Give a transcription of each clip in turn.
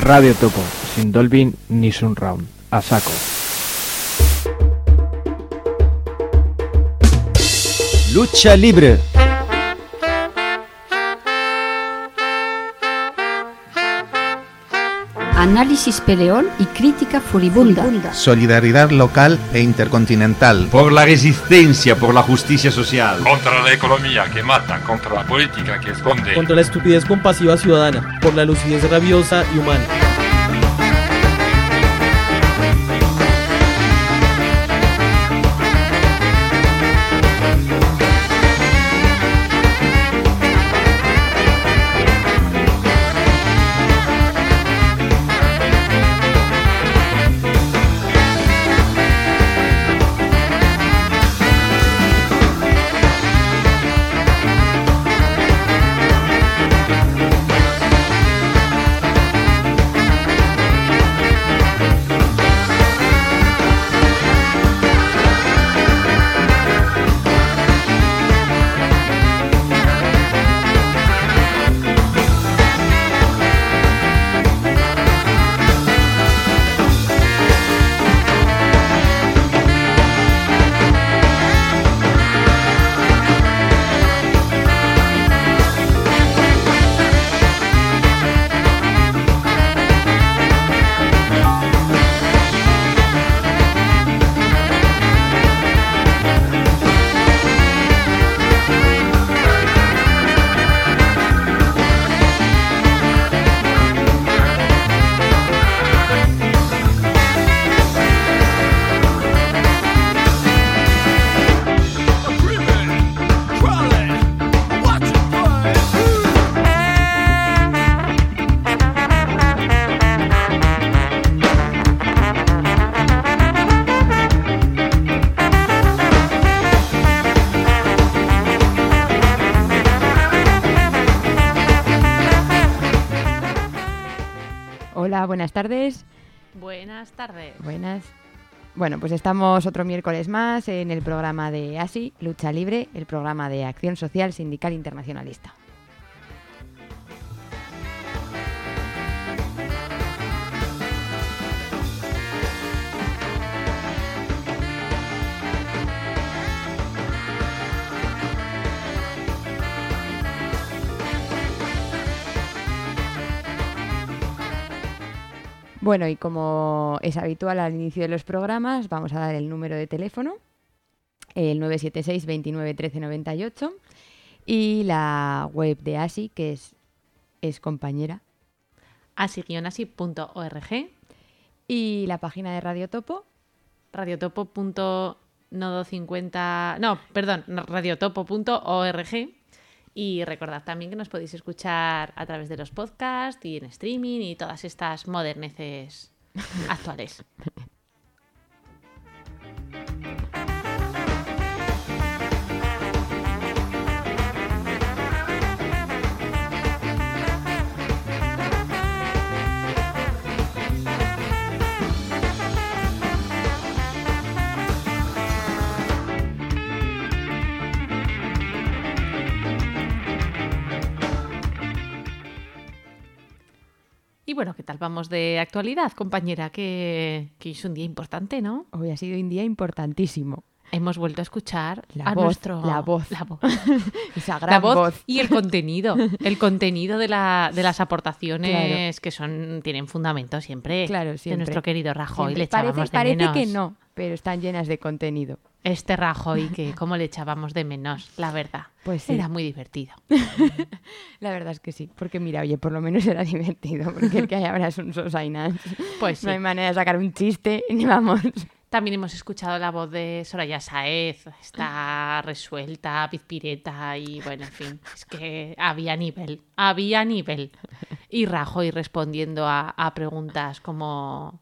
Radio Topo, sin Dolby ni Surround. A saco. Lucha libre. Análisis peleón y crítica furibunda. Solidaridad local e intercontinental. Por la resistencia, por la justicia social. Contra la economía que mata, contra la política que esconde. Contra la estupidez compasiva ciudadana, por la lucidez rabiosa y humana. Buenas tardes. Buenas tardes. Buenas. Bueno, pues estamos otro miércoles más en el programa de ASI, Lucha Libre, el programa de Acción Social Sindical Internacionalista. Bueno, y como es habitual al inicio de los programas, vamos a dar el número de teléfono, el 976 29 13 98, y la web de ASI, que es compañera. asi-asi.org. Y la página de Radio Topo. radiotopo.org. Y recordad también que nos podéis escuchar a través de los podcasts y en streaming y todas estas moderneces actuales. Y bueno, ¿qué tal vamos de actualidad, compañera? Que es un día importante, ¿no? Hoy ha sido un día importantísimo. Hemos vuelto a escuchar la voz. Esa gran voz. Y el contenido de las aportaciones, claro, tienen fundamento siempre, claro, siempre. De nuestro querido Rajoy. Siempre. Le echábamos de parece menos. Que no, pero están llenas de contenido. Este Rajoy, que cómo le echábamos de menos, la verdad. Pues sí. Era muy divertido. La verdad es que sí, porque mira, oye, por lo menos era divertido, porque el que hay ahora es un sosainas. Pues sí. No hay manera de sacar un chiste, ni vamos. También hemos escuchado la voz de Soraya Sáez, está resuelta, pizpireta y bueno, en fin, es que había nivel. Y Rajoy respondiendo a preguntas como...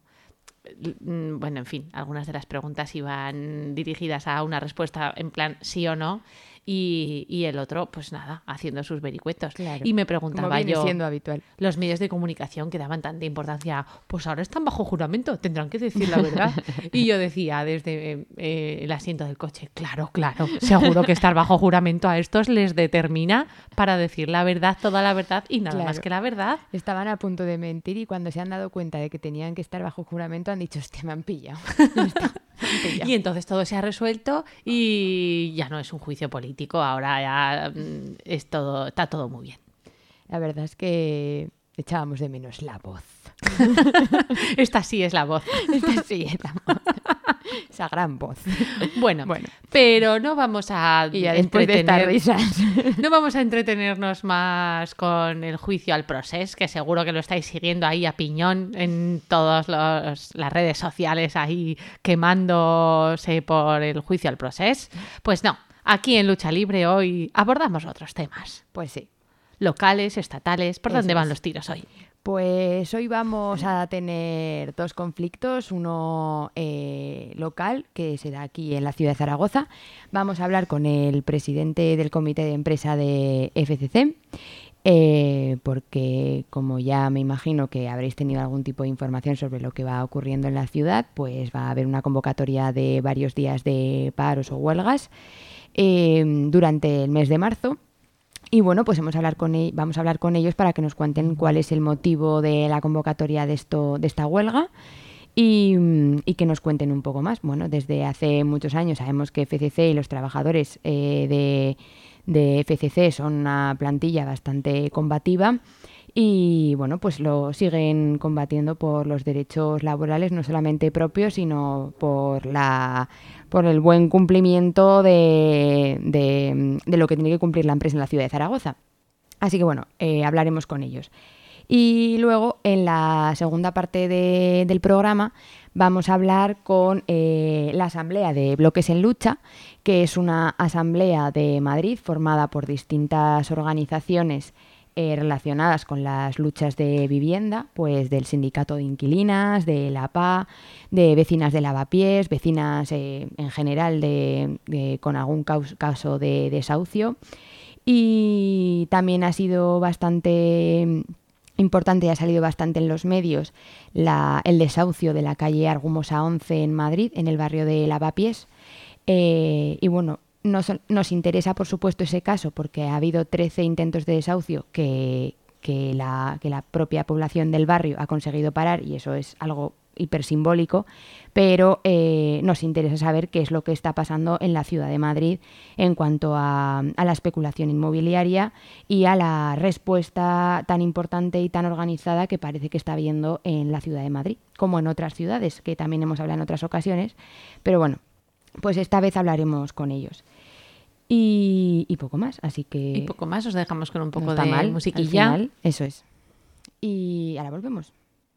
Bueno, en fin, algunas de las preguntas iban dirigidas a una respuesta en plan sí o no y el otro, pues nada, haciendo sus vericuetos. Claro. Y me Como preguntaba viene yo, siendo habitual. los medios de comunicación que daban tanta importancia, pues ahora están bajo juramento, tendrán que decir la verdad. Y yo decía desde el asiento del coche, claro, seguro que estar bajo juramento a estos les determina para decir la verdad, toda la verdad y nada más que la verdad. Estaban a punto de mentir y cuando se han dado cuenta de que tenían que estar bajo juramento han dicho, hostia, me han pillado. Y entonces todo se ha resuelto y ya no es un juicio político, ahora ya está todo muy bien. La verdad es que echábamos de menos la voz. Esta sí es la voz. Esta sí es la voz. Esa gran voz. Bueno, pero no vamos a y ya después de estas risas. No vamos a entretenernos más con el juicio al procés, que seguro que lo estáis siguiendo ahí a piñón en todas las redes sociales, ahí quemándose por el juicio al procés. Pues no, aquí en Lucha Libre hoy abordamos otros temas. Pues sí. Locales, estatales. ¿Por dónde van los tiros hoy? Pues hoy vamos a tener dos conflictos, uno local, que se da aquí en la ciudad de Zaragoza. Vamos a hablar con el presidente del comité de empresa de FCC, porque como ya me imagino que habréis tenido algún tipo de información sobre lo que va ocurriendo en la ciudad, pues va a haber una convocatoria de varios días de paros o huelgas durante el mes de marzo. Y bueno, pues vamos a hablar con ellos para que nos cuenten cuál es el motivo de la convocatoria de esta huelga y que nos cuenten un poco más. Bueno, desde hace muchos años sabemos que FCC y los trabajadores de FCC son una plantilla bastante combativa y bueno, pues lo siguen combatiendo por los derechos laborales, no solamente propios, sino por el buen cumplimiento de lo que tiene que cumplir la empresa en la ciudad de Zaragoza. Así que bueno, hablaremos con ellos. Y luego, en la segunda parte del programa, vamos a hablar con la Asamblea de Bloques en Lucha, que es una asamblea de Madrid formada por distintas organizaciones relacionadas con las luchas de vivienda, pues del Sindicato de Inquilinas, de la PA, de vecinas de lavapiés, vecinas en general con algún caso de desahucio. Y también ha sido bastante importante y ha salido bastante en los medios el desahucio de la calle Argumosa 11 en Madrid, en el barrio de Lavapiés. Y bueno, nos interesa, por supuesto, ese caso porque ha habido 13 intentos de desahucio que la propia población del barrio ha conseguido parar y eso es algo hipersimbólico, pero nos interesa saber qué es lo que está pasando en la ciudad de Madrid en cuanto a la especulación inmobiliaria y a la respuesta tan importante y tan organizada que parece que está habiendo en la ciudad de Madrid, como en otras ciudades, que también hemos hablado en otras ocasiones, pero bueno, pues esta vez hablaremos con ellos. Y poco más, así que... Y poco más, os dejamos con un poco de musiquilla. Al final, eso es. Y ahora volvemos.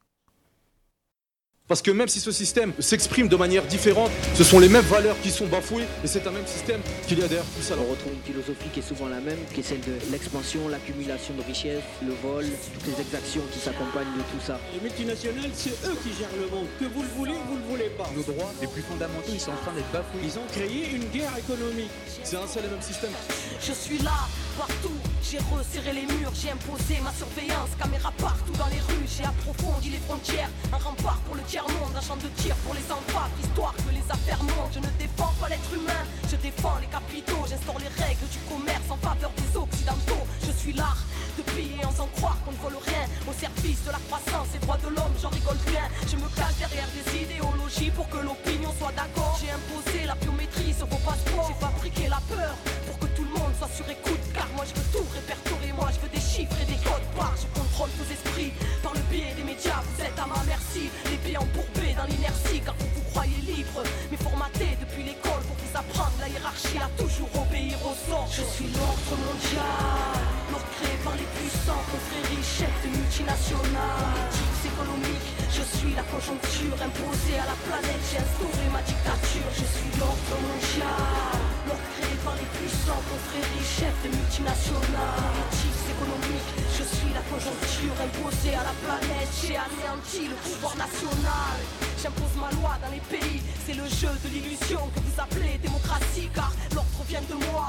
Parce que même si ce système s'exprime de manière différente, ce sont les mêmes valeurs qui sont bafouées et c'est un même système qu'il y a derrière tout ça. On retrouve une philosophie qui est souvent la même, qui est celle de l'expansion, l'accumulation de richesses, le vol, toutes les exactions qui s'accompagnent de tout ça. Les multinationales, c'est eux qui gèrent le monde. Que vous le voulez pas. Nos droits les plus fondamentaux, ils sont en train d'être bafoués. Ils ont créé une guerre économique. C'est un seul et même système. Je suis là, partout, j'ai resserré les murs, j'ai imposé ma surveillance, caméra partout dans les rues, j'ai approfondi les frontières, un rempart pour le tiers-monde, un champ de tir pour les enfants, histoire que les affaires montent. Je ne défends pas l'être humain, je défends les capitaux, j'instaure les règles du commerce en faveur des occidentaux. Je suis l'art de piller en sans croire qu'on ne vole rien, au service de la croissance et droits de l'homme, j'en rigole bien. Je me cache derrière des idéologies pour que l'opinion soit d'accord. J'ai imposé la biométrie sur vos passeports, j'ai fabriqué la peur pour que tout le monde soit sur écoute, car moi je veux tout répertorier, moi je veux des chiffres et des codes barres. Je contrôle vos esprits par le biais des médias, vous êtes à ma merci, les pieds embourbés dans l'inertie, car vous vous croyez libre, mais formaté depuis l'école pour vous apprendre la hiérarchie à toujours obéir aux ordres. Je suis l'ordre mondial, l'ordre créé par les puissants, confréries, chefs de multinationales, politiques économiques. Je suis la conjoncture imposée à la planète, j'ai instauré ma dictature. Je suis l'ordre mondial, l'ordre créé par les puissants, confréries, chefs de multinationales, politiques économiques. Je suis la conjoncture imposée à la planète, j'ai anéanti le pouvoir national. J'impose ma loi dans les pays, c'est le jeu de l'illusion que vous appelez démocratie, car l'ordre vient de moi. Certains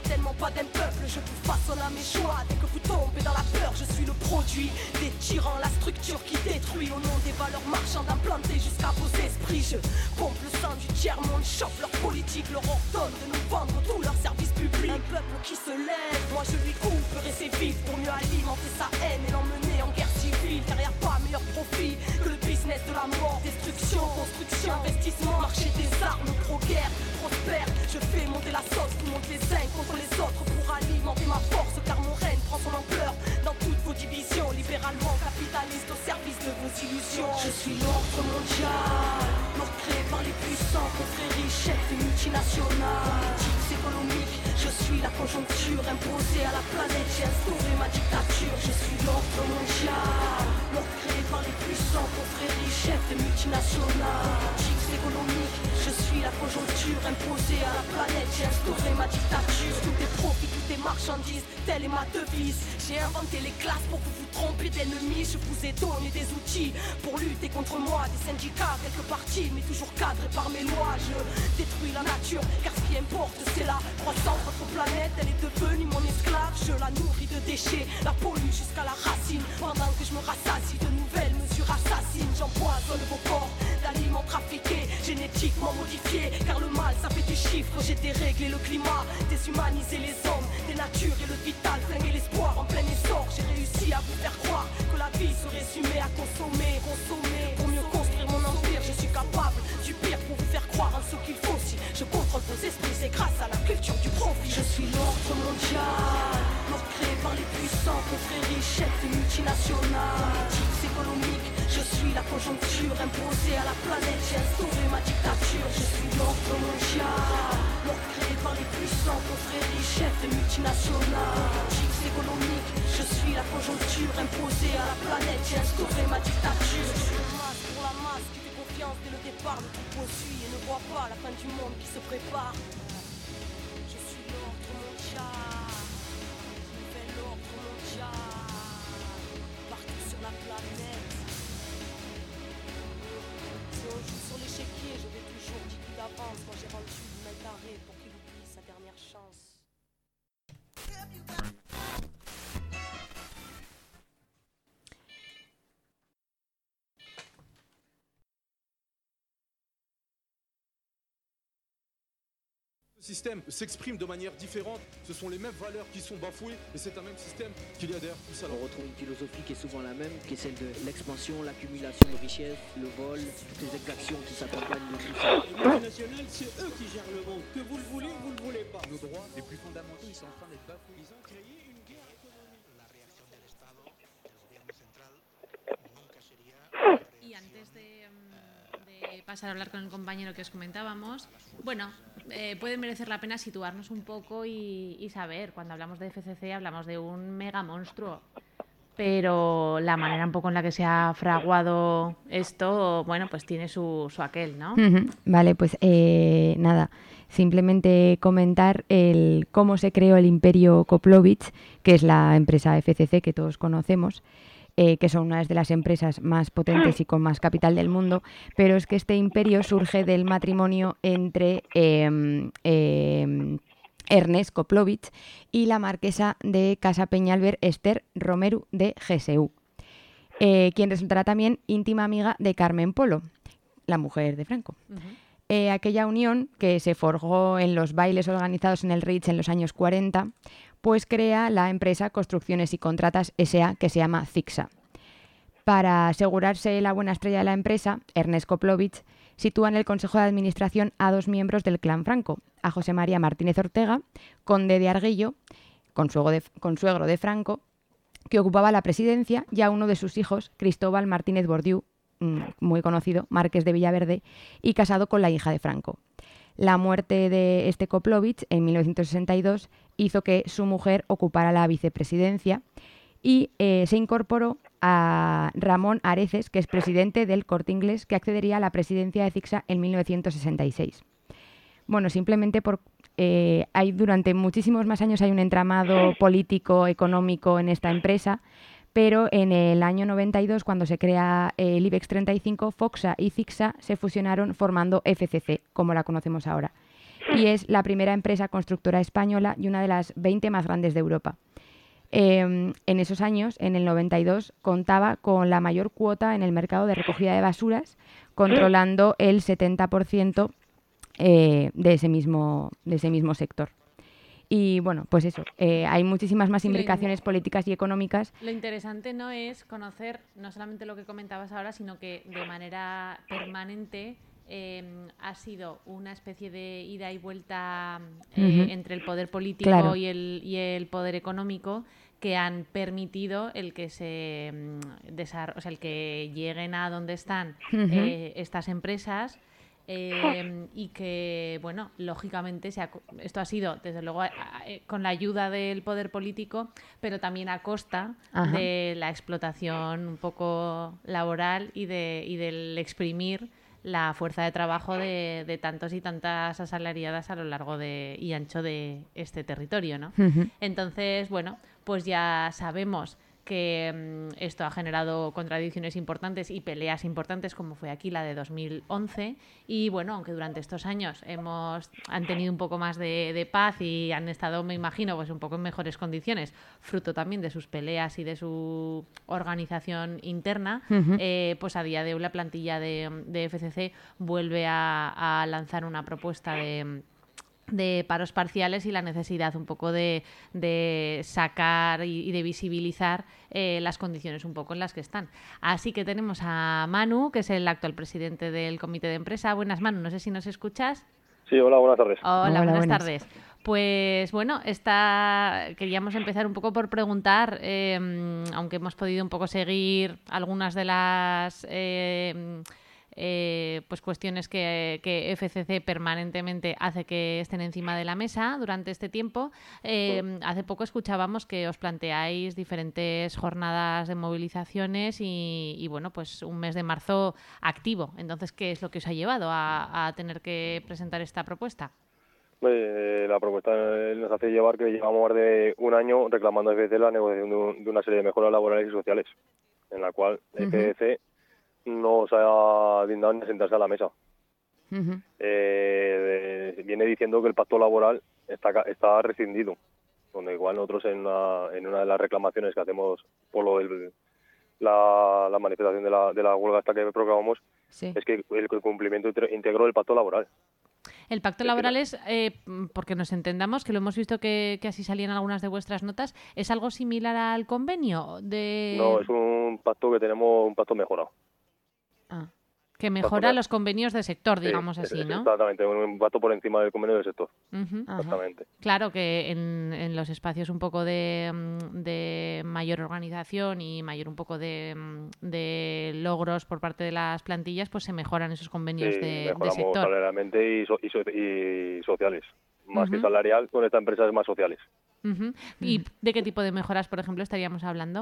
certainement pas d'un peuple. Je vous façonne à mes choix. Dès que vous tombez dans la peur, je suis le produit des tyrans, la structure qui détruit au nom des valeurs marchandes implantées jusqu'à vos esprits. Je pompe le sang du tiers-monde, chope leur politique, leur ordonne de nous vendre tous leurs services publics. Un peuple qui se lève, moi je lui couperai ses vives pour mieux alimenter sa haine et l'emmener en guerre civile. Car y'a pas meilleur profit que le business de la mort. Destruction, construction, investissement, marché des armes, pro-guerre, prospère. Je fais monter la sauce, tout monte les uns contre les autres pour alimenter ma force. Car mon règne prend son ampleur dans toutes vos divisions. Libéralement capitaliste au service de vos illusions. Je suis l'ordre mondial, l'ordre créé par les puissants, confréries, chefs et multinationales. Politiques économiques, je suis la conjoncture imposée à la planète. J'ai instauré ma dictature. Je suis l'ordre mondial, l'ordre créé par les puissants, confréries, chefs et multinationales. Politiques économiques, je suis la conjoncture imposée à la planète. J'ai instauré ma dictature. Tout est profit, tout est marchandise, telle est ma devise. J'ai inventé les classes pour que vous trompiez d'ennemis. Je vous ai donné des outils pour lutter contre moi. Des syndicats, quelques partis, mais toujours cadrés par mes lois. Je détruis la nature, car ce qui importe c'est la croissance. Votre planète, elle est devenue mon esclave. Je la nourris de déchets, la pollue jusqu'à la racine. Pendant que je me rassasie de nouvelles mesures assassines. J'empoisonne vos corps d'aliments trafiqués, génétiquement modifiés. Car le mal, ça fait du chiffre. J'ai déréglé le climat, déshumanisé les hommes, dénaturé le vital, flingué l'espoir en plein essor. J'ai réussi à vous faire croire que la vie se résumait à consommer, consommer. Pour mieux construire mon empire, je suis capable du pire pour vous faire croire en ce qu'il faut. Si je contrôle vos esprits, c'est grâce à la culture du profit. Je suis l'ordre mondial, l'ordre créé par les puissants, confréries, chefs et multinationales. Politiques économiques, je suis la conjoncture imposée à la planète. J'ai instauré ma dictature. Je suis l'ordre mondial, l'ordre créé par les puissants, confréries, chefs et multinationales. Politiques économiques, je suis la conjoncture imposée à la planète. J'ai instauré ma dictature. Je suis le masque pour la masse qui fait confiance dès le départ. Le troupeau suit et ne voit pas la fin du monde qui se prépare. Je suis l'ordre mondial, nouvel ordre mondial, partout sur la planète. Si on joue sur l'échiquier, je vais toujours 10 coups d'avance. Moi j'ai rendu une main d'arrêt pour qu'il oublie sa dernière chance. Le système s'exprime de manière différente, ce sont les mêmes valeurs qui sont bafouées et c'est un même système qu'il y a derrière tout ça. On retrouve une philosophie qui est souvent la même, qui est celle de l'expansion, l'accumulation de richesses, le vol, toutes les exactions qui s'accompagnent de tout ça. Les multinationales, c'est eux qui gèrent le monde. Que vous le voulez, vous le voulez pas. Nos droits les plus fondamentaux, ils sont en train d'être bafoués. Ils ont créé une guerre économique. La réaction del Estado, del gobierno central, nunca sería... Y antes de pasar a hablar con el compañero que os comentábamos, bueno, puede merecer la pena situarnos un poco y saber, cuando hablamos de FCC hablamos de un mega monstruo, pero la manera un poco en la que se ha fraguado esto, bueno, pues tiene su aquel, ¿no? Vale, pues nada, simplemente comentar cómo se creó el imperio Koplovich, que es la empresa FCC que todos conocemos, que son una de las empresas más potentes y con más capital del mundo, pero es que este imperio surge del matrimonio entre Ernest Koplovich y la marquesa de Casa Peñalver, Esther Romeru de GSU, quien resultará también íntima amiga de Carmen Polo, la mujer de Franco. Aquella unión, que se forjó en los bailes organizados en el Ritz en los años 40, pues crea la empresa Construcciones y Contratas S.A., que se llama CICSA. Para asegurarse la buena estrella de la empresa, Ernest Koplovich sitúa en el Consejo de Administración a dos miembros del clan Franco, a José María Martínez Ortega, conde de Arguillo, consuegro de Franco, que ocupaba la presidencia, y a uno de sus hijos, Cristóbal Martínez Bordiú, muy conocido, marqués de Villaverde, y casado con la hija de Franco. La muerte de este Koplovich en 1962 hizo que su mujer ocupara la vicepresidencia y se incorporó a Ramón Areces, que es presidente del Corte Inglés, que accedería a la presidencia de CICSA en 1966. Bueno, simplemente durante muchísimos más años hay un entramado político, económico en esta empresa, pero en el año 92, cuando se crea el IBEX 35, FOCSA y CICSA se fusionaron formando FCC, como la conocemos ahora. y es la primera empresa constructora española y una de las 20 más grandes de Europa. En esos años, en el 92, contaba con la mayor cuota en el mercado de recogida de basuras, controlando el 70% de ese mismo sector. Y bueno, pues eso, hay muchísimas más implicaciones políticas y económicas. Lo interesante no es conocer no solamente lo que comentabas ahora, sino que de manera permanente ha sido una especie de ida y vuelta entre el poder político, claro, y el poder económico, que han permitido el que el que lleguen a donde están estas empresas. Y que, bueno, lógicamente esto ha sido, desde luego, con la ayuda del poder político, pero también a costa de la explotación un poco laboral y del exprimir la fuerza de trabajo de tantos y tantas asalariadas a lo largo y ancho de este territorio, ¿no? Entonces, bueno, pues ya sabemos que esto ha generado contradicciones importantes y peleas importantes, como fue aquí la de 2011, y bueno, aunque durante estos años han tenido un poco más de paz y han estado, me imagino, pues un poco en mejores condiciones, fruto también de sus peleas y de su organización interna, pues a día de hoy la plantilla de FCC vuelve a lanzar una propuesta de paros parciales y la necesidad un poco de sacar y de visibilizar las condiciones un poco en las que están. Así que tenemos a Manu, que es el actual presidente del comité de empresa. Buenas, Manu, no sé si nos escuchas. Sí, hola, buenas tardes. Hola, buenas tardes. Pues bueno, queríamos empezar un poco por preguntar, aunque hemos podido un poco seguir algunas de las pues cuestiones que FCC permanentemente hace que estén encima de la mesa durante este tiempo. Hace poco escuchábamos que os planteáis diferentes jornadas de movilizaciones y bueno, pues un mes de marzo activo. Entonces, ¿qué es lo que os ha llevado a tener que presentar esta propuesta? La propuesta nos hace llevar que llevamos más de un año reclamando a FCC la negociación de una serie de mejoras laborales y sociales, en la cual FCC no se ha dignado ni a sentarse a la mesa. Viene diciendo que el pacto laboral está rescindido, donde igual nosotros en una de las reclamaciones que hacemos por lo del la manifestación de la huelga hasta que proclamamos, es que el cumplimiento íntegro del pacto laboral. El pacto laboral es, porque nos entendamos, que lo hemos visto que así salían algunas de vuestras notas, ¿es algo similar al convenio? No, es un pacto que tenemos, un pacto mejorado. Que mejora los convenios de sector, digamos así, ¿no? Exactamente, un pacto por encima del convenio del sector. Exactamente. Claro que en los espacios un poco de mayor organización y mayor un poco de logros por parte de las plantillas, pues se mejoran esos convenios de sector. Mejoramos salarialmente y sociales. Más que salarial, con esta empresa es más sociales. ¿Y de qué tipo de mejoras, por ejemplo, estaríamos hablando?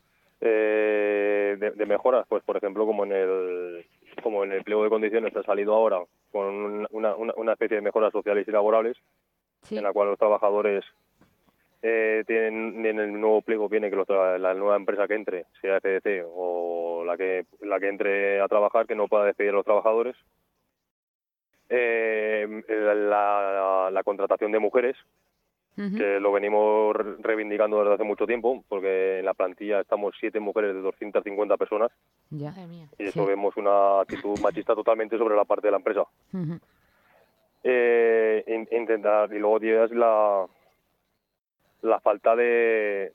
De mejoras, pues por ejemplo, como en el pliego de condiciones que ha salido ahora, con una especie de mejoras sociales y laborales, en la cual los trabajadores tienen, en el nuevo pliego viene que la nueva empresa que entre, sea FCC o la que entre a trabajar, que no pueda despedir a los trabajadores. La contratación de mujeres, que lo venimos reivindicando desde hace mucho tiempo, porque en la plantilla estamos 7 mujeres de 250 personas. Ya. Y eso vemos una actitud machista totalmente sobre la parte de la empresa. Intentar, y luego tienes la falta de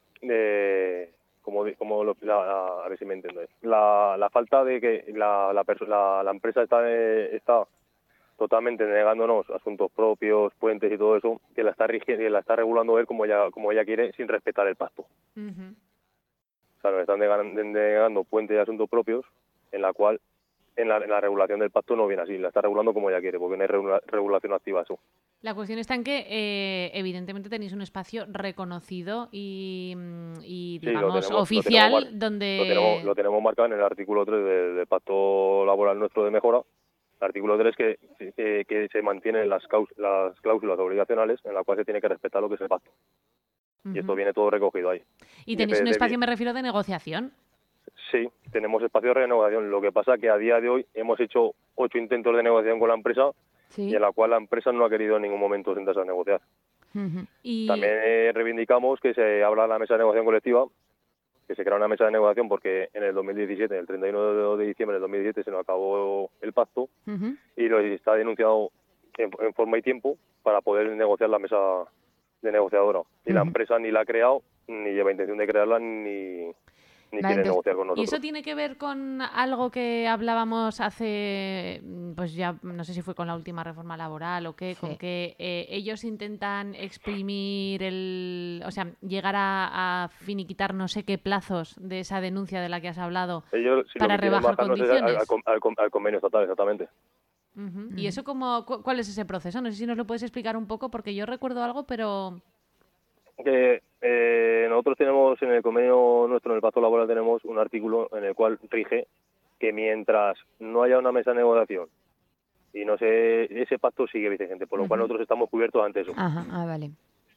a ver si me entiendes, la falta de que la empresa está totalmente negándonos asuntos propios, puentes y todo eso, que la está regulando él como ella quiere, sin respetar el pacto. O sea, nos están negando puentes y asuntos propios, en la cual en la regulación del pacto no viene así, la está regulando como ella quiere, porque no hay regulación activa eso. La cuestión está en que evidentemente tenéis un espacio reconocido y digamos, oficial, donde... Lo tenemos marcado en el artículo 3 del pacto laboral nuestro de mejora. El artículo 3 que se mantienen las cláusulas obligacionales, en la cual se tiene que respetar lo que es el pacto. Y esto viene todo recogido ahí. ¿Y tenéis un espacio, me refiero, de negociación? Sí, tenemos espacio de renegociación. Lo que pasa es que a día de hoy hemos hecho 8 intentos de negociación con la empresa Sí. y en la cual la empresa no ha querido en ningún momento sentarse a negociar. Y También reivindicamos que se habla de la mesa de negociación colectiva, que se crea una mesa de negociación porque en el 2017, el 31 de diciembre del 2017, se nos acabó el pacto y lo está denunciado en forma y tiempo para poder negociar la mesa de negociadora. Y la empresa ni la ha creado, ni lleva intención de crearla, ni quiere negociar con ¿y nosotros. eso tiene que ver con algo que hablábamos hace, pues ya no sé si fue con la última reforma laboral o qué, con que ellos intentan exprimir o sea, llegar a finiquitar no sé qué plazos de esa denuncia de la que has hablado Ellos, si para lo que quieren rebajar bajarnos es condiciones? al convenio estatal, exactamente. ¿Y eso cuál es ese proceso? No sé si nos lo puedes explicar un poco, porque yo recuerdo algo, pero... Que nosotros tenemos en el convenio nuestro, en el pacto laboral, tenemos un artículo en el cual rige que mientras no haya una mesa de negociación y no sé, ese pacto sigue vigente, por lo cual nosotros estamos cubiertos ante eso. Vale.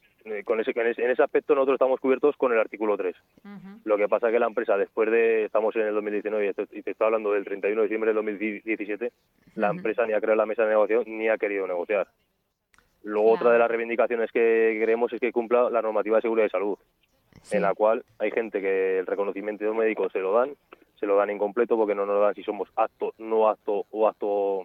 En ese aspecto nosotros estamos cubiertos con el artículo 3. Lo que pasa es que la empresa, después de, estamos en el 2019 y te estoy hablando del 31 de diciembre del 2017, la empresa ni ha creado la mesa de negociación ni ha querido negociar. Luego otra de las reivindicaciones que queremos es que cumpla la normativa de seguridad y salud, en la cual hay gente que el reconocimiento médico se lo dan incompleto porque no nos lo dan si somos apto, no apto o apto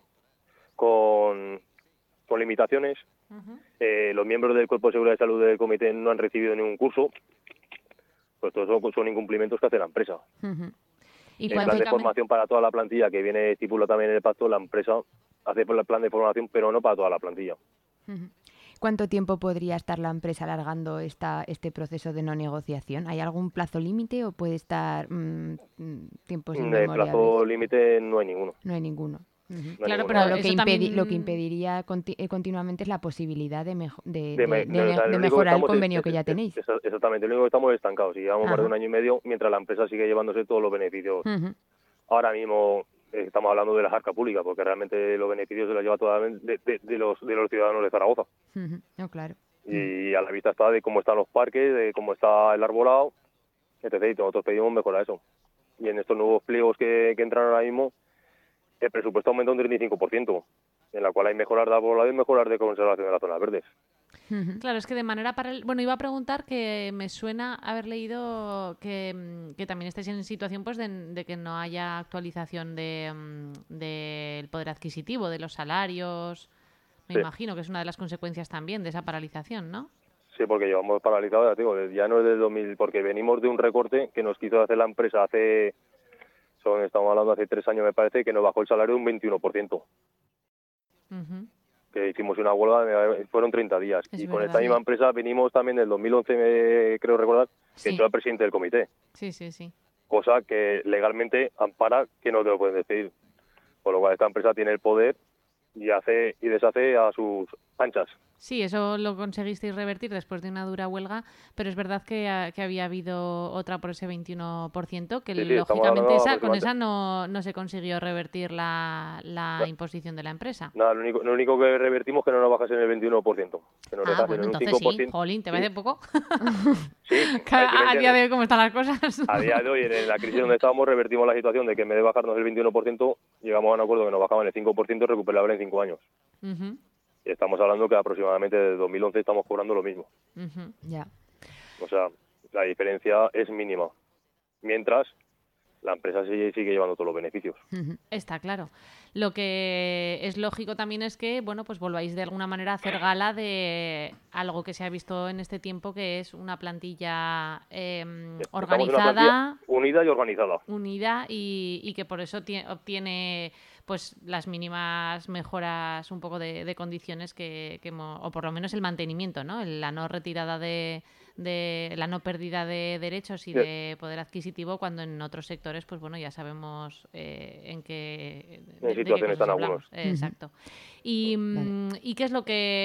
con limitaciones. Los miembros del Cuerpo de Seguridad y Salud del comité no han recibido ningún curso. Pues todos son incumplimientos que hace la empresa. ¿Y el plan de formación para toda la plantilla, que viene estipulado también en el pacto, la empresa hace el plan de formación, pero no para toda la plantilla. ¿Cuánto tiempo podría estar la empresa alargando este proceso de no negociación? ¿Hay algún plazo límite o puede estar tiempos inmemoriales? El plazo límite no hay ninguno. No hay ninguno. Claro, pero lo eso que impediría continuamente es la posibilidad de de mejorar el convenio que ya tenéis. Exactamente, lo único que estamos estancados y llevamos más de un año y medio mientras la empresa sigue llevándose todos los beneficios. Ahora mismo estamos hablando de la arca pública, porque realmente los beneficios se los lleva totalmente de los ciudadanos de Zaragoza. No, claro. Y a la vista está de cómo están los parques, de cómo está el arbolado, etc. Y nosotros pedimos mejorar eso. Y en estos nuevos pliegos que entran ahora mismo, el presupuesto aumenta un 35%, en la cual hay mejorar de arbolado y mejorar de conservación de las zonas verdes. Claro, es que de manera paralela... Bueno, iba a preguntar que me suena haber leído que también estáis en situación pues de que no haya actualización del poder adquisitivo, de los salarios. Me imagino que es una de las consecuencias también de esa paralización, ¿no? Sí, porque llevamos paralizados, ya digo, ya no es del 2000, porque venimos de un recorte que nos quiso hacer la empresa estamos hablando hace 3 años, me parece, que nos bajó el salario un 21%. Que hicimos una huelga, fueron 30 días. Y con esta misma empresa venimos también del 2011, creo recordar, que entró el presidente del comité. Sí. Cosa que legalmente ampara que no te lo pueden despedir. Por lo cual esta empresa tiene el poder y hace y deshace a sus anchas. Sí, eso lo conseguisteis revertir después de una dura huelga, pero es verdad que había habido otra por ese 21%, que lógicamente con esa no se consiguió revertir la imposición de la empresa. Nada, lo único que revertimos es que no nos bajasen el 21%. Que nos bueno, en entonces un 5%. sí, jolín, ¿te parece poco? Sí. A día de hoy, ¿cómo están las cosas? A día de hoy, en la crisis donde estábamos, revertimos la situación de que en vez de bajarnos el 21%, llegamos a un acuerdo que nos bajaban el 5% recuperable en 5 años. Y estamos hablando que aproximadamente desde 2011 estamos cobrando lo mismo. Ya. O sea, la diferencia es mínima. Mientras la empresa sigue llevando todos los beneficios. Está claro. Lo que es lógico también es que, bueno, pues volváis de alguna manera a hacer gala de algo que se ha visto en este tiempo, que es una plantilla organizada, una plantilla unida y organizada. Unida y que por eso obtiene pues las mínimas mejoras un poco de condiciones o por lo menos el mantenimiento, ¿no? La no retirada de la no pérdida de derechos y de poder adquisitivo, cuando en otros sectores, pues bueno, ya sabemos en qué situación están algunos. Exacto. ¿Y qué es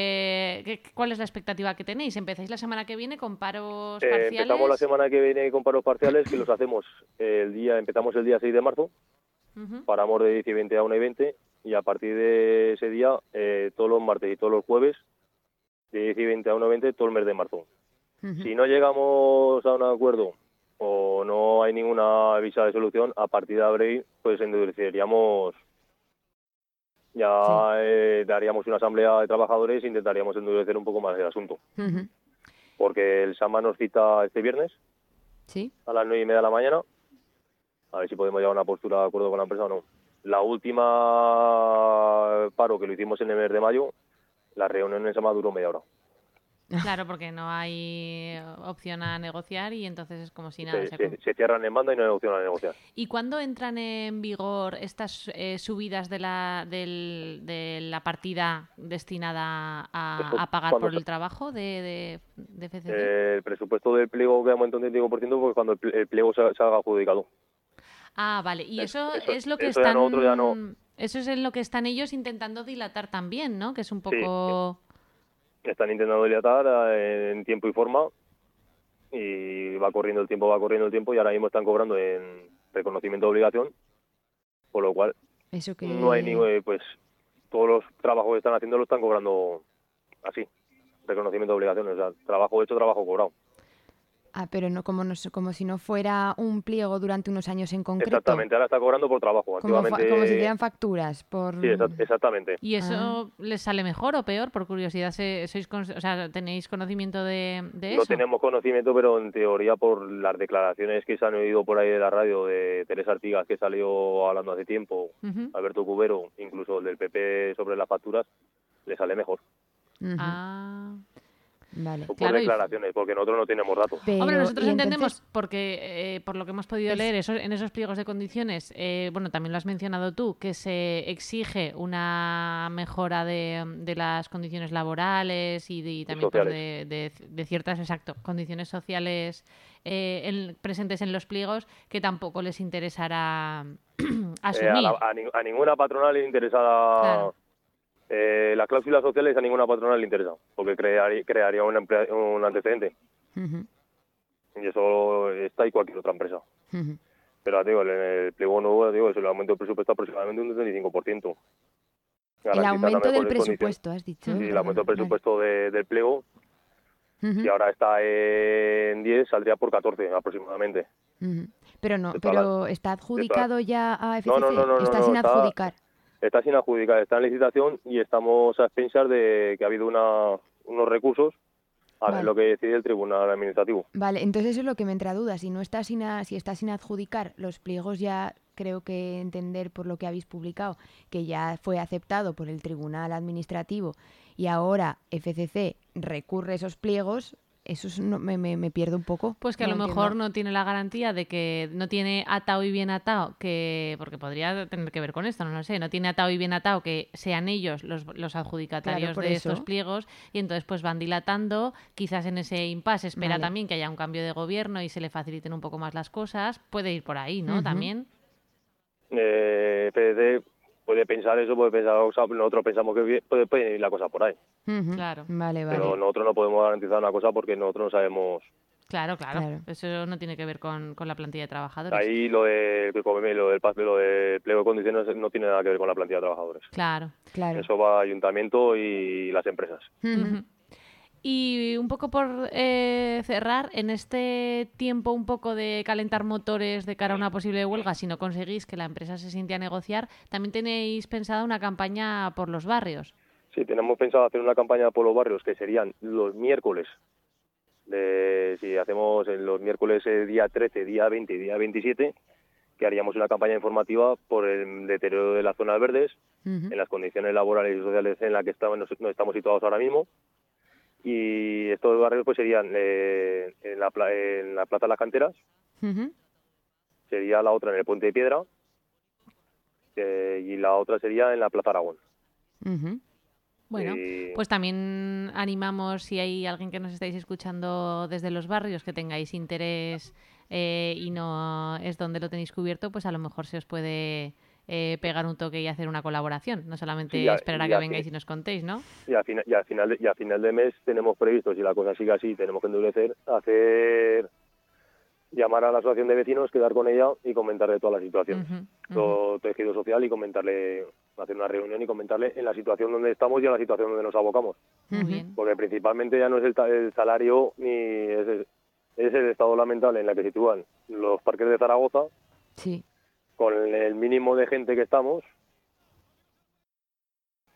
cuál es la expectativa que tenéis? ¿Empezáis la semana que viene con paros parciales? Empezamos la semana que viene con paros parciales, que los hacemos empezamos el día 6 de marzo, paramos de 10 y 20 a 1 y 20, y a partir de ese día, todos los martes y todos los jueves, de 10 y 20 a 1 y 20, todo el mes de marzo. Si no llegamos a un acuerdo o no hay ninguna visa de solución, a partir de abril pues endureceríamos ya daríamos una asamblea de trabajadores e intentaríamos endurecer un poco más el asunto. Porque el SAMA nos cita este viernes a las 9:30 de la mañana, a ver si podemos llegar a una postura de acuerdo con la empresa o no. La última paro que lo hicimos en el mes de mayo, la reunión en SAMA duró media hora. Claro, porque no hay opción a negociar y entonces es como si nada. Se cierran en banda y no hay opción a negociar. ¿Y cuándo entran en vigor estas subidas de la partida destinada a pagar por el trabajo de FCC? El presupuesto del pliego que aumenta un 35% porque cuando el pliego se haga adjudicado. Ah, vale. Y eso es lo que eso están... ya no. Eso es en lo que están ellos intentando dilatar también, ¿no? Que es un poco... Sí. Están intentando dilatar en tiempo y forma y va corriendo el tiempo y ahora mismo están cobrando en reconocimiento de obligación, por lo cual ¿Eso que... no hay pues todos los trabajos que están haciendo lo están cobrando así, reconocimiento de obligaciones, o sea, trabajo hecho, trabajo cobrado. Ah, pero no como si no fuera un pliego durante unos años en concreto. Exactamente, ahora está cobrando por trabajo. Antiguamente... Como si dieran facturas por... Sí, exactamente. ¿Y eso les sale mejor o peor? Por curiosidad, ¿tenéis conocimiento de eso? No tenemos conocimiento, pero en teoría por las declaraciones que se han oído por ahí de la radio de Teresa Artigas, que salió hablando hace tiempo, Alberto Cubero, incluso el del PP sobre las facturas, le sale mejor. Vale. Por declaraciones, porque nosotros no tenemos datos. Hombre, nosotros entendemos, porque por lo que hemos podido leer en esos pliegos de condiciones, bueno, también lo has mencionado tú, que se exige una mejora de las condiciones laborales y también pues, de ciertas, condiciones sociales presentes en los pliegos, que tampoco les interesará asumir. A ninguna patronal le interesará... Claro. Las cláusulas sociales a ninguna patronal le interesa, porque crearía un antecedente. Y eso está y cualquier otra empresa. Pero digo, en el pliego nuevo, es el aumento del presupuesto aproximadamente un 35%. El aumento del presupuesto, has dicho. Sí, el aumento del presupuesto del pliego, si ahora está en 10, saldría por 14 aproximadamente. Pero ¿está adjudicado ya a FCC? No, está sin adjudicar. Está sin adjudicar, está en licitación y estamos a expensas de que ha habido unos recursos a ver lo que decide el Tribunal Administrativo. Vale, entonces eso es lo que me entra duda. Si está sin adjudicar, los pliegos ya creo que entender por lo que habéis publicado, que ya fue aceptado por el Tribunal Administrativo y ahora FCC recurre esos pliegos... Eso me pierdo un poco. Pues que a lo mejor no tiene la garantía de que no tiene atado y bien atado, porque podría tener que ver con esto, no lo sé, no tiene atado y bien atado que sean ellos los adjudicatarios de estos pliegos y entonces pues van dilatando, quizás en ese impasse espera también que haya un cambio de gobierno y se le faciliten un poco más las cosas, puede ir por ahí, ¿no? También. PDC puede pensar eso, nosotros pensamos que puede ir la cosa por ahí. Claro. Vale. Pero nosotros no podemos garantizar una cosa porque nosotros no sabemos... Claro. Eso no tiene que ver con la plantilla de trabajadores. Ahí lo del pliego de condiciones no tiene nada que ver con la plantilla de trabajadores. Claro. Eso va a ayuntamiento y las empresas. Y un poco por cerrar, en este tiempo un poco de calentar motores de cara a una posible huelga, si no conseguís que la empresa se siente a negociar, también tenéis pensada una campaña por los barrios. Sí, tenemos pensado hacer una campaña por los barrios que serían los miércoles. Si hacemos en los miércoles día 13, día 20 y día 27, que haríamos una campaña informativa por el deterioro de las zonas verdes, en las condiciones laborales y sociales en las que no estamos situados ahora mismo. Y estos barrios pues serían en la Plaza de las Canteras, sería la otra en el Puente de Piedra y la otra sería en la Plaza Aragón. Bueno, pues también animamos, si hay alguien que nos estáis escuchando desde los barrios, que tengáis interés y no es donde lo tenéis cubierto, pues a lo mejor se os puede pegar un toque y hacer una colaboración, no solamente esperar a que vengáis y nos contéis, ¿no? Y a final de mes tenemos previsto, si la cosa sigue así, tenemos que endurecer, llamar a la asociación de vecinos, quedar con ella y comentarle toda la situación, todo tejido social y comentarle, hacer una reunión y comentarle en la situación donde estamos y en la situación donde nos abocamos. Muy bien. Porque principalmente ya no es el salario ni es el estado lamentable en la que sitúan los parques de Zaragoza, sí, con el mínimo de gente que estamos,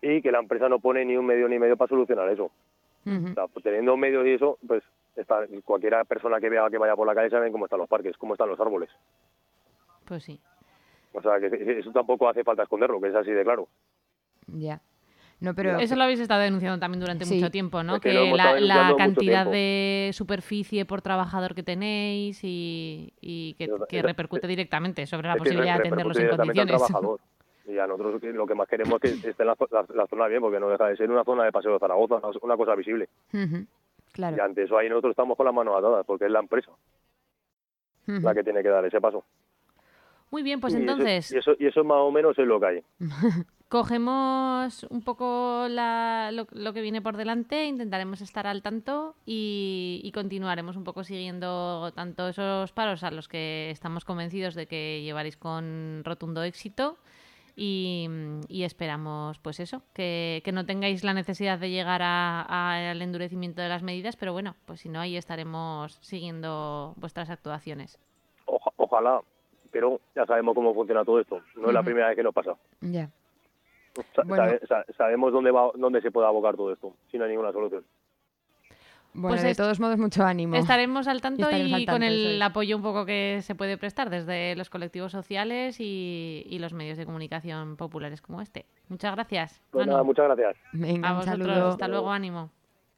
y que la empresa no pone ni un medio ni medio para solucionar eso. O sea, pues teniendo medios y eso, pues cualquiera persona que vea que vaya por la calle sabe cómo están los parques, cómo están los árboles. Pues sí. O sea, que eso tampoco hace falta esconderlo, que es así de claro. Ya. No, pero eso lo habéis estado denunciando también durante mucho tiempo, ¿no? Es que que la mucho cantidad tiempo. de superficie por trabajador que tenéis y que repercute directamente sobre la posibilidad de atenderlos en directamente al condiciones. trabajador. Y a nosotros lo que más queremos es que esté la zona bien, porque no deja de ser una zona de Paseo de Zaragoza, una cosa visible. Claro. Y ante eso ahí nosotros estamos con las manos atadas, porque es la empresa la que tiene que dar ese paso. Muy bien, pues Y entonces... y eso más o menos es lo que hay. Cogemos un poco lo que viene por delante, intentaremos estar al tanto y continuaremos un poco siguiendo tanto esos paros a los que estamos convencidos de que llevaréis con rotundo éxito y esperamos pues eso, que no tengáis la necesidad de llegar al endurecimiento de las medidas, pero bueno, pues si no, ahí estaremos siguiendo vuestras actuaciones. Ojalá, pero ya sabemos cómo funciona todo esto, no es la primera vez que nos pasa. Ya. Sabemos dónde se puede abocar todo esto, si no hay ninguna solución. Bueno, Pues de todos modos, mucho ánimo. Estaremos al tanto y con el eso es. apoyo un poco que se puede prestar desde los colectivos sociales y los medios de comunicación populares como este. Muchas gracias. Pues nada, muchas gracias. Venga, A un vosotros. saludo. Hasta luego, ánimo.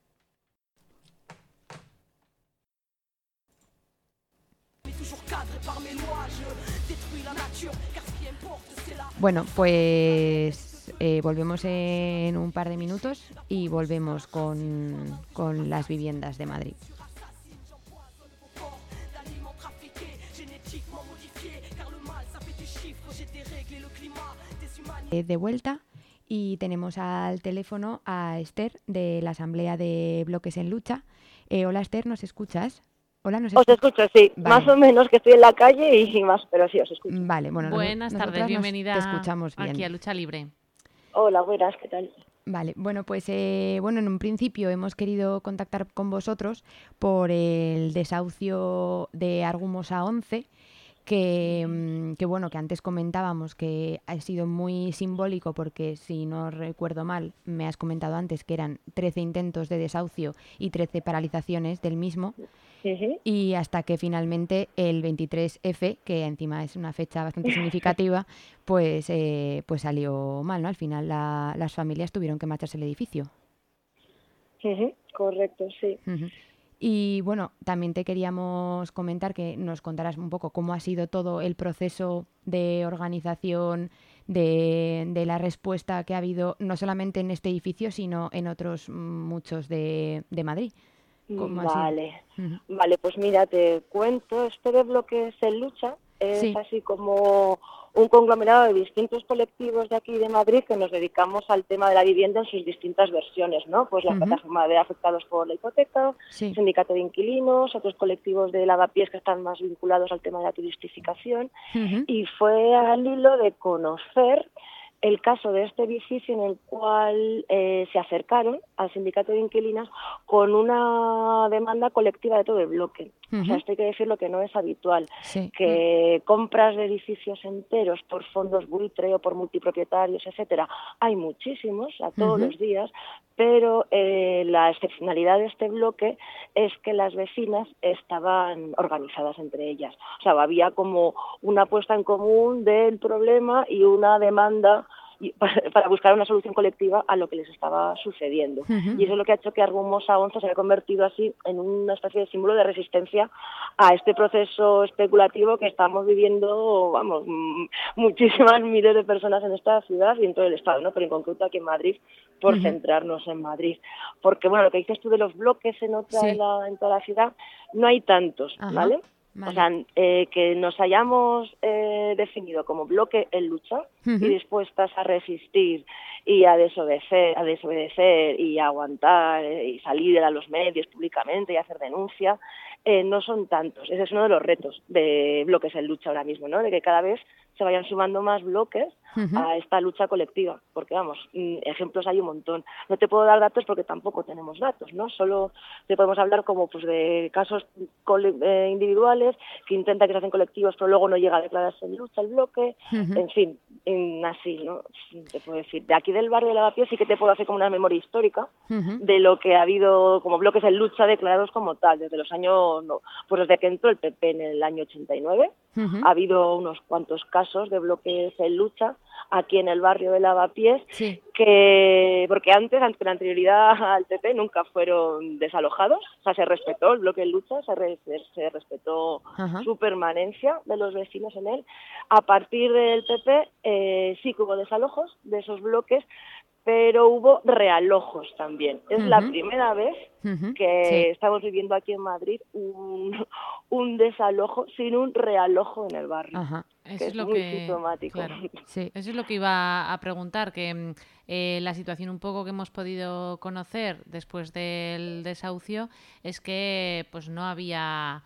Bueno, pues volvemos en un par de minutos y volvemos con las viviendas de Madrid. De vuelta y tenemos al teléfono a Esther de la Asamblea de Bloques en Lucha. Hola Esther, ¿nos escuchas? Hola, ¿nos Os escucho, sí. Vale. Más o menos, que estoy en la calle y más, pero sí os escucho. Vale, bueno. Buenas tardes, bienvenida te escuchamos bien. aquí a Lucha Libre. Hola, buenas, ¿qué tal? Vale, bueno, pues en un principio hemos querido contactar con vosotros por el desahucio de Argumosa 11, que bueno, que antes comentábamos que ha sido muy simbólico porque, si no recuerdo mal, me has comentado antes que eran 13 intentos de desahucio y 13 paralizaciones del mismo. Y hasta que finalmente el 23F, que encima es una fecha bastante significativa, pues salió mal, ¿no? Al final las familias tuvieron que marcharse del edificio. Correcto, sí. Y bueno, también te queríamos comentar que nos contaras un poco cómo ha sido todo el proceso de organización de la respuesta que ha habido, no solamente en este edificio, sino en otros muchos de Madrid. Vale, vale, pues mira, te cuento, esto de Bloques en Lucha es así como un conglomerado de distintos colectivos de aquí de Madrid que nos dedicamos al tema de la vivienda en sus distintas versiones, ¿no? Pues la plataforma de afectados por la hipoteca, sindicato de inquilinos, otros colectivos de lavapiés que están más vinculados al tema de la turistificación, y fue al hilo de conocer el caso de este edificio en el cual se acercaron al sindicato de inquilinas con una demanda colectiva de todo el bloque. O sea, esto hay que decirlo que no es habitual, que compras de edificios enteros por fondos buitre o por multipropietarios, etcétera, hay muchísimos, todos los días, pero la excepcionalidad de este bloque es que las vecinas estaban organizadas entre ellas. O sea, había como una puesta en común del problema y una demanda para buscar una solución colectiva a lo que les estaba sucediendo. Y eso es lo que ha hecho que Argumosa 11 se haya convertido así en una especie de símbolo de resistencia a este proceso especulativo que estamos viviendo, vamos, muchísimas miles de personas en esta ciudad y en todo el estado, ¿no? Pero en concreto aquí en Madrid, por centrarnos en Madrid. Porque, bueno, lo que dices tú de los bloques en toda la ciudad, no hay tantos, ¿vale? O sea, que nos hayamos definido como bloque en lucha y dispuestas a resistir y a desobedecer y a aguantar y salir a los medios públicamente y hacer denuncia, no son tantos. Ese es uno de los retos de Bloques en Lucha ahora mismo, ¿no? De que cada vez se vayan sumando más bloques a esta lucha colectiva, porque vamos, ejemplos hay un montón. No te puedo dar datos porque tampoco tenemos datos, ¿no? Solo te podemos hablar como pues de casos individuales que intentan que se hacen colectivos pero luego no llega a declararse en lucha el bloque, en fin, así, ¿no? Te puedo decir, de aquí del barrio de Lavapiés sí que te puedo hacer como una memoria histórica de lo que ha habido como bloques en lucha declarados como tal, desde los años, pues desde que entró el PP en el año 89, ha habido unos cuantos casos de bloques en lucha aquí en el barrio de Lavapiés, porque antes, ante la anterioridad al PP, nunca fueron desalojados, o sea, se respetó el bloque en lucha, se respetó su permanencia de los vecinos en él. A partir del PP sí que hubo desalojos de esos bloques, pero hubo realojos también. Es la primera vez que estamos viviendo aquí en Madrid un desalojo sin un realojo en el barrio. Eso es lo muy que, sintomático. claro, eso es lo que iba a preguntar, que la situación un poco que hemos podido conocer después del desahucio es que pues no había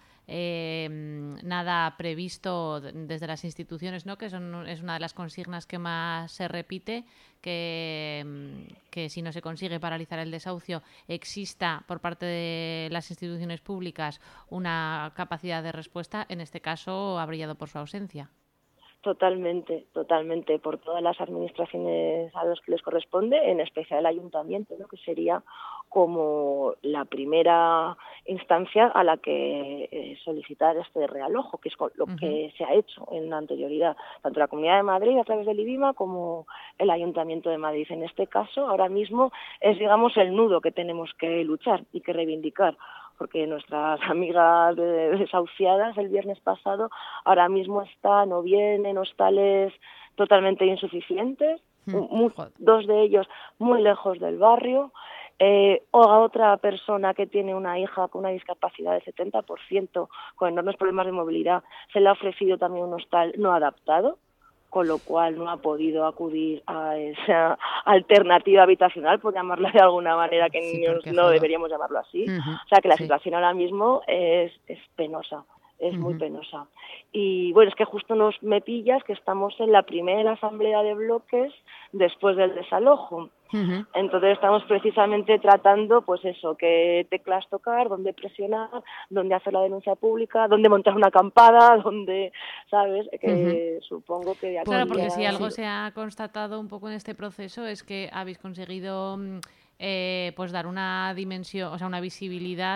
nada previsto desde las instituciones, ¿no? Que es una de las consignas que más se repite, que si no se consigue paralizar el desahucio, exista por parte de las instituciones públicas una capacidad de respuesta. En este caso ha brillado por su ausencia. Totalmente, por todas las administraciones a las que les corresponde, en especial el ayuntamiento, ¿no? Que sería como la primera instancia a la que solicitar este realojo, que es lo que se ha hecho en la anterioridad, tanto la Comunidad de Madrid a través del IBIMA como el Ayuntamiento de Madrid. En este caso, ahora mismo es, digamos, el nudo que tenemos que luchar y que reivindicar, porque nuestras amigas desahuciadas el viernes pasado ahora mismo están o bien en hostales totalmente insuficientes, dos de ellos muy lejos del barrio, o a otra persona que tiene una hija con una discapacidad del 70%, con enormes problemas de movilidad, se le ha ofrecido también un hostal no adaptado, con lo cual no ha podido acudir a esa alternativa habitacional, por llamarla de alguna manera, que no deberíamos llamarlo así. O sea, que la situación ahora mismo es penosa, es muy penosa. Y bueno, es que justo me pillas que estamos en la primera asamblea de bloques después del desalojo. Entonces estamos precisamente tratando, pues eso, qué teclas tocar, dónde presionar, dónde hacer la denuncia pública, dónde montar una acampada, dónde, ¿sabes? Que supongo que de aquí... Claro, porque si algo se ha constatado un poco en este proceso es que habéis conseguido pues dar una dimensión, o sea, una visibilidad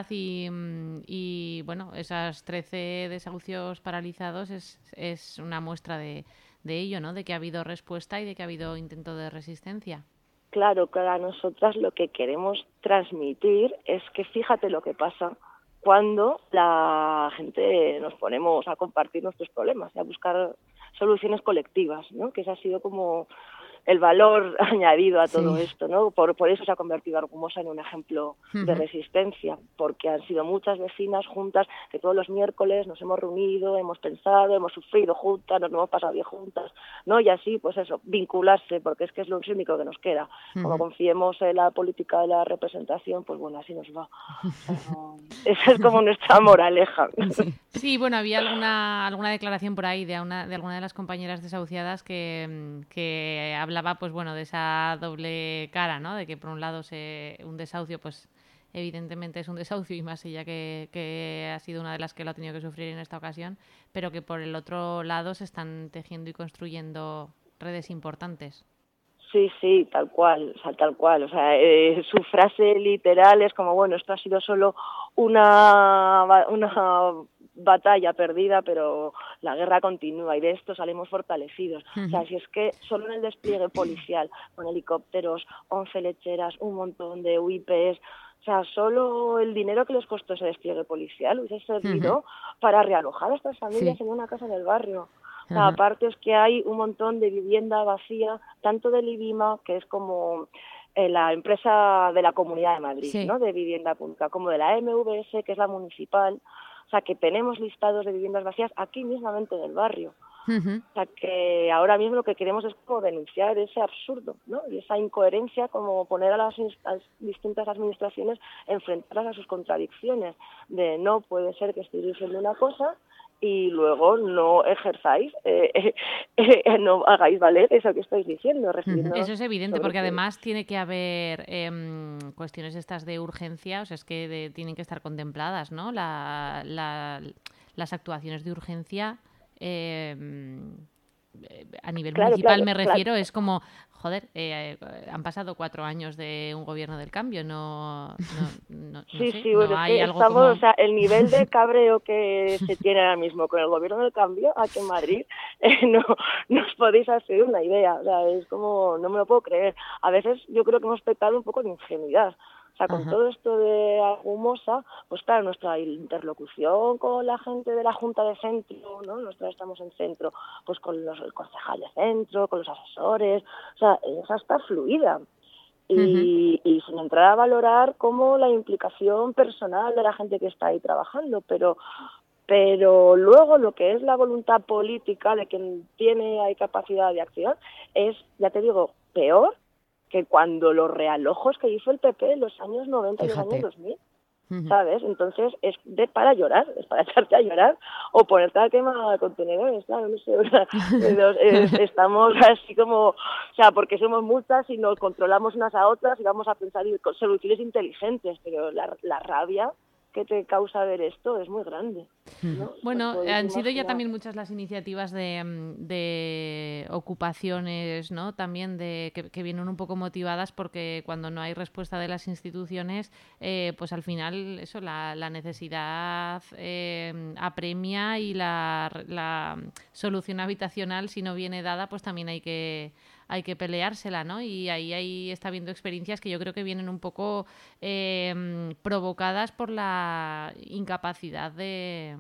y bueno, esas 13 desahucios paralizados es una muestra de ello, ¿no? De que ha habido respuesta y de que ha habido intento de resistencia. Claro, a nosotras lo que queremos transmitir es que fíjate lo que pasa cuando la gente nos ponemos a compartir nuestros problemas y a buscar soluciones colectivas, ¿no? Que ese ha sido como el valor añadido a todo esto, ¿no? Por eso se ha convertido Argumosa en un ejemplo de resistencia, porque han sido muchas vecinas juntas que todos los miércoles nos hemos reunido, hemos pensado, hemos sufrido juntas, nos hemos pasado bien juntas, ¿no? Y así, pues eso, vincularse, porque es que es lo único que nos queda. Como confiemos en la política de la representación, pues bueno, así nos va. Esa es como nuestra moraleja. Sí, bueno, había alguna declaración por ahí de alguna de las compañeras desahuciadas que hablaba, pues bueno, de esa doble cara, ¿no? De que por un lado un desahucio, pues evidentemente es un desahucio, y más ella que ha sido una de las que lo ha tenido que sufrir en esta ocasión, pero que por el otro lado se están tejiendo y construyendo redes importantes. Sí, tal cual. O sea, su frase literal es como, bueno, esto ha sido solo una batalla perdida, pero la guerra continúa y de esto salimos fortalecidos. O sea, si es que solo en el despliegue policial, con helicópteros, 11 lecheras, un montón de UIPs, o sea, solo el dinero que les costó ese despliegue policial hubiese servido para realojar a estas familias en una casa del barrio. O sea, aparte es que hay un montón de vivienda vacía, tanto del IBIMA, que es como la empresa de la Comunidad de Madrid, ¿no? De vivienda pública, como de la MVS, que es la municipal. O sea, que tenemos listados de viviendas vacías aquí mismamente en el barrio. O sea, que ahora mismo lo que queremos es como denunciar ese absurdo, ¿no? Y esa incoherencia, como poner a las distintas administraciones, enfrentarlas a sus contradicciones, de no puede ser que estéis diciendo una cosa y luego no ejerzáis, no hagáis valer eso que estáis diciendo. Eso es evidente, porque además tiene que haber cuestiones estas de urgencia, o sea, es que tienen que estar contempladas, ¿no? Las actuaciones de urgencia a nivel municipal me refiero, es como, joder, han pasado 4 años de un gobierno del cambio, no sí, sé, sí, bueno, no hay algo estamos, como... o sea, el nivel de cabreo que se tiene ahora mismo con el gobierno del cambio aquí en Madrid, no os podéis hacer una idea, o sea, es como, no me lo puedo creer. A veces yo creo que hemos pecado un poco de ingenuidad. O sea, con todo esto de Argumosa, pues claro, nuestra interlocución con la gente de la Junta de Centro, ¿no? Nosotros estamos en centro, pues con el concejal de centro, con los asesores, o sea, esa está fluida. Y sin entrar a valorar como la implicación personal de la gente que está ahí trabajando, pero luego lo que es la voluntad política de quien hay capacidad de acción es, ya te digo, peor que cuando los realojos que hizo el PP en los años 90 y los años 2000, ¿sabes? Entonces es para llorar, es para echarte a llorar o ponerte a quemar contenedores, claro, no sé, estamos así como, o sea, porque somos muchas y nos controlamos unas a otras y vamos a pensar soluciones inteligentes, pero la rabia que te causa ver esto es muy grande, ¿no? Bueno, han sido ya también muchas las iniciativas de ocupaciones, ¿no? También que vienen un poco motivadas porque cuando no hay respuesta de las instituciones, pues al final eso, la necesidad apremia y la solución habitacional, si no viene dada, pues también hay que peleársela, ¿no? Y ahí está habiendo experiencias que yo creo que vienen un poco provocadas por la incapacidad de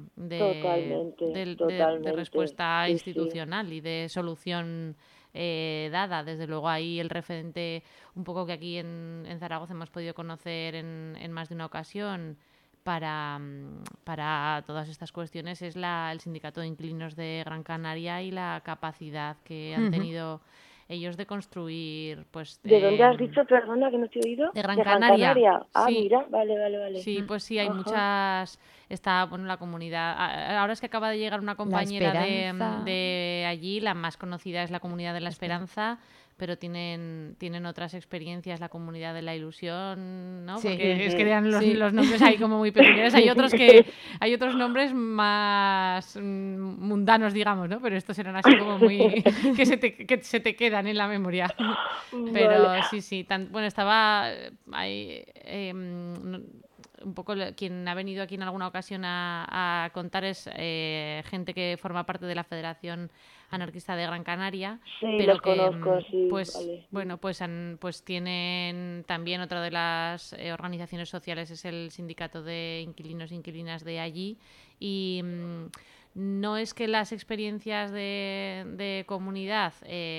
respuesta institucional y de solución dada. Desde luego ahí el referente, un poco que aquí en Zaragoza hemos podido conocer en más de una ocasión, para todas estas cuestiones es el Sindicato de Inquilinos de Gran Canaria y la capacidad que han tenido ellos de construir, pues... ¿De dónde has dicho, perdona, que no te he oído? De Gran Canaria. Ah, sí. Mira, vale. Sí, pues sí, hay muchas... Está, bueno, la comunidad... Ahora es que acaba de llegar una compañera de allí, la más conocida es la Comunidad de la Esperanza, pero tienen otras experiencias, la Comunidad de la Ilusión, ¿no? Porque es que eran los nombres ahí como muy peculiares. Hay otros nombres más mundanos, digamos, ¿no? Pero estos eran así como muy... que se te quedan en la memoria. Pero sí. Bueno, estaba ahí... un poco quien ha venido aquí en alguna ocasión a contar es gente que forma parte de la Federación Anarquista de Gran Canaria, sí, pero los conozco, sí, pues vale. bueno, pues tienen también otra de las organizaciones sociales, es el Sindicato de Inquilinos e Inquilinas de allí, y no es que las experiencias de comunidad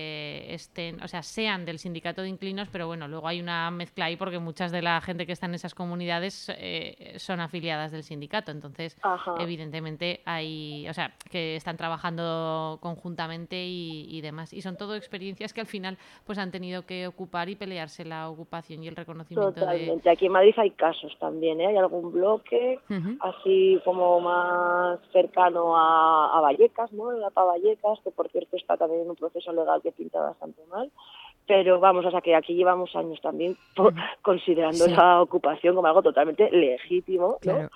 sean del sindicato de inquilinos, pero bueno, luego hay una mezcla ahí porque muchas de la gente que está en esas comunidades son afiliadas del sindicato, entonces evidentemente que están trabajando conjuntamente y demás, y son todo experiencias que al final pues han tenido que ocupar y pelearse la ocupación y el reconocimiento. Totalmente. Aquí en Madrid hay casos también, hay algún bloque así como más cercano a Vallecas, ¿no? La PA Vallecas, que por cierto está también en un proceso legal que pinta bastante mal, pero vamos, o sea que aquí llevamos años también considerando la ocupación como algo totalmente legítimo, ¿no? Claro.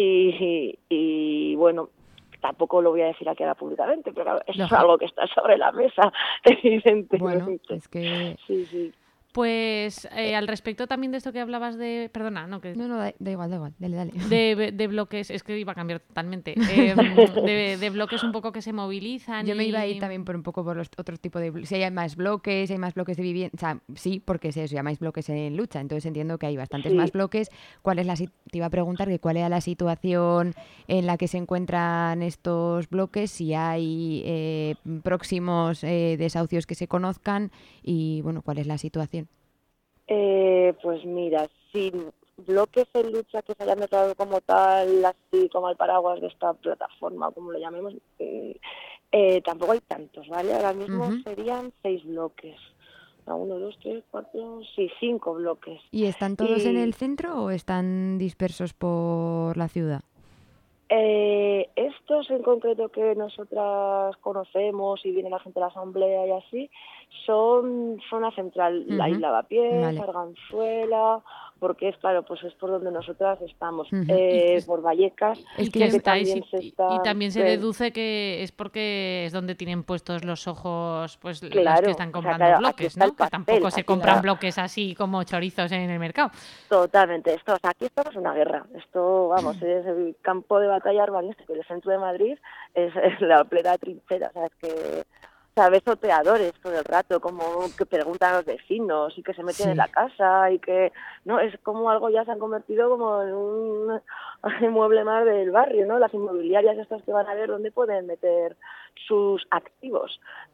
Y bueno, tampoco lo voy a decir aquí ahora públicamente, pero claro, eso es algo que está sobre la mesa, evidentemente. Bueno, es que... Sí. Pues al respecto también de esto que hablabas de... Perdona, no, que... No, da igual, dale. De bloques, es que iba a cambiar totalmente. De bloques un poco que se movilizan. Yo me iba a ir también por un poco por los otros tipos de... Si hay más bloques de vivienda... O sea, sí, porque se llamáis bloques en lucha, entonces entiendo que hay bastantes más bloques. Te iba a preguntar que cuál era la situación en la que se encuentran estos bloques, si hay próximos desahucios que se conozcan y, bueno, cuál es la situación. Pues mira, sin bloques en lucha que se hayan declarado como tal, así como el paraguas de esta plataforma, como lo llamemos, tampoco hay tantos, ¿vale? Ahora mismo serían 6 bloques. 1, 2, 3, 4, 5 bloques. ¿Y están todos en el centro o están dispersos por la ciudad? Estos en concreto que nosotras conocemos y viene la gente de la asamblea y así, son zona central, la Isla Lavapiés, Arganzuela, porque es claro, pues es por donde nosotras estamos, Y por Vallecas, y también se deduce que es porque es donde tienen puestos los ojos pues los que están comprando bloques, ¿no? Que tampoco se compran bloques así como chorizos en el mercado. Totalmente, esto, o sea, aquí estamos en una guerra, esto, vamos, es el campo de batalla urbanístico, el centro de Madrid es la plena trinchera, o sea, es que ves oteadores todo el rato, como que preguntan a los vecinos y que se meten en la casa y que, no, es como algo ya se han convertido como en un mueble más del barrio, ¿no? Las inmobiliarias estas que van a ver dónde pueden meter sus activos.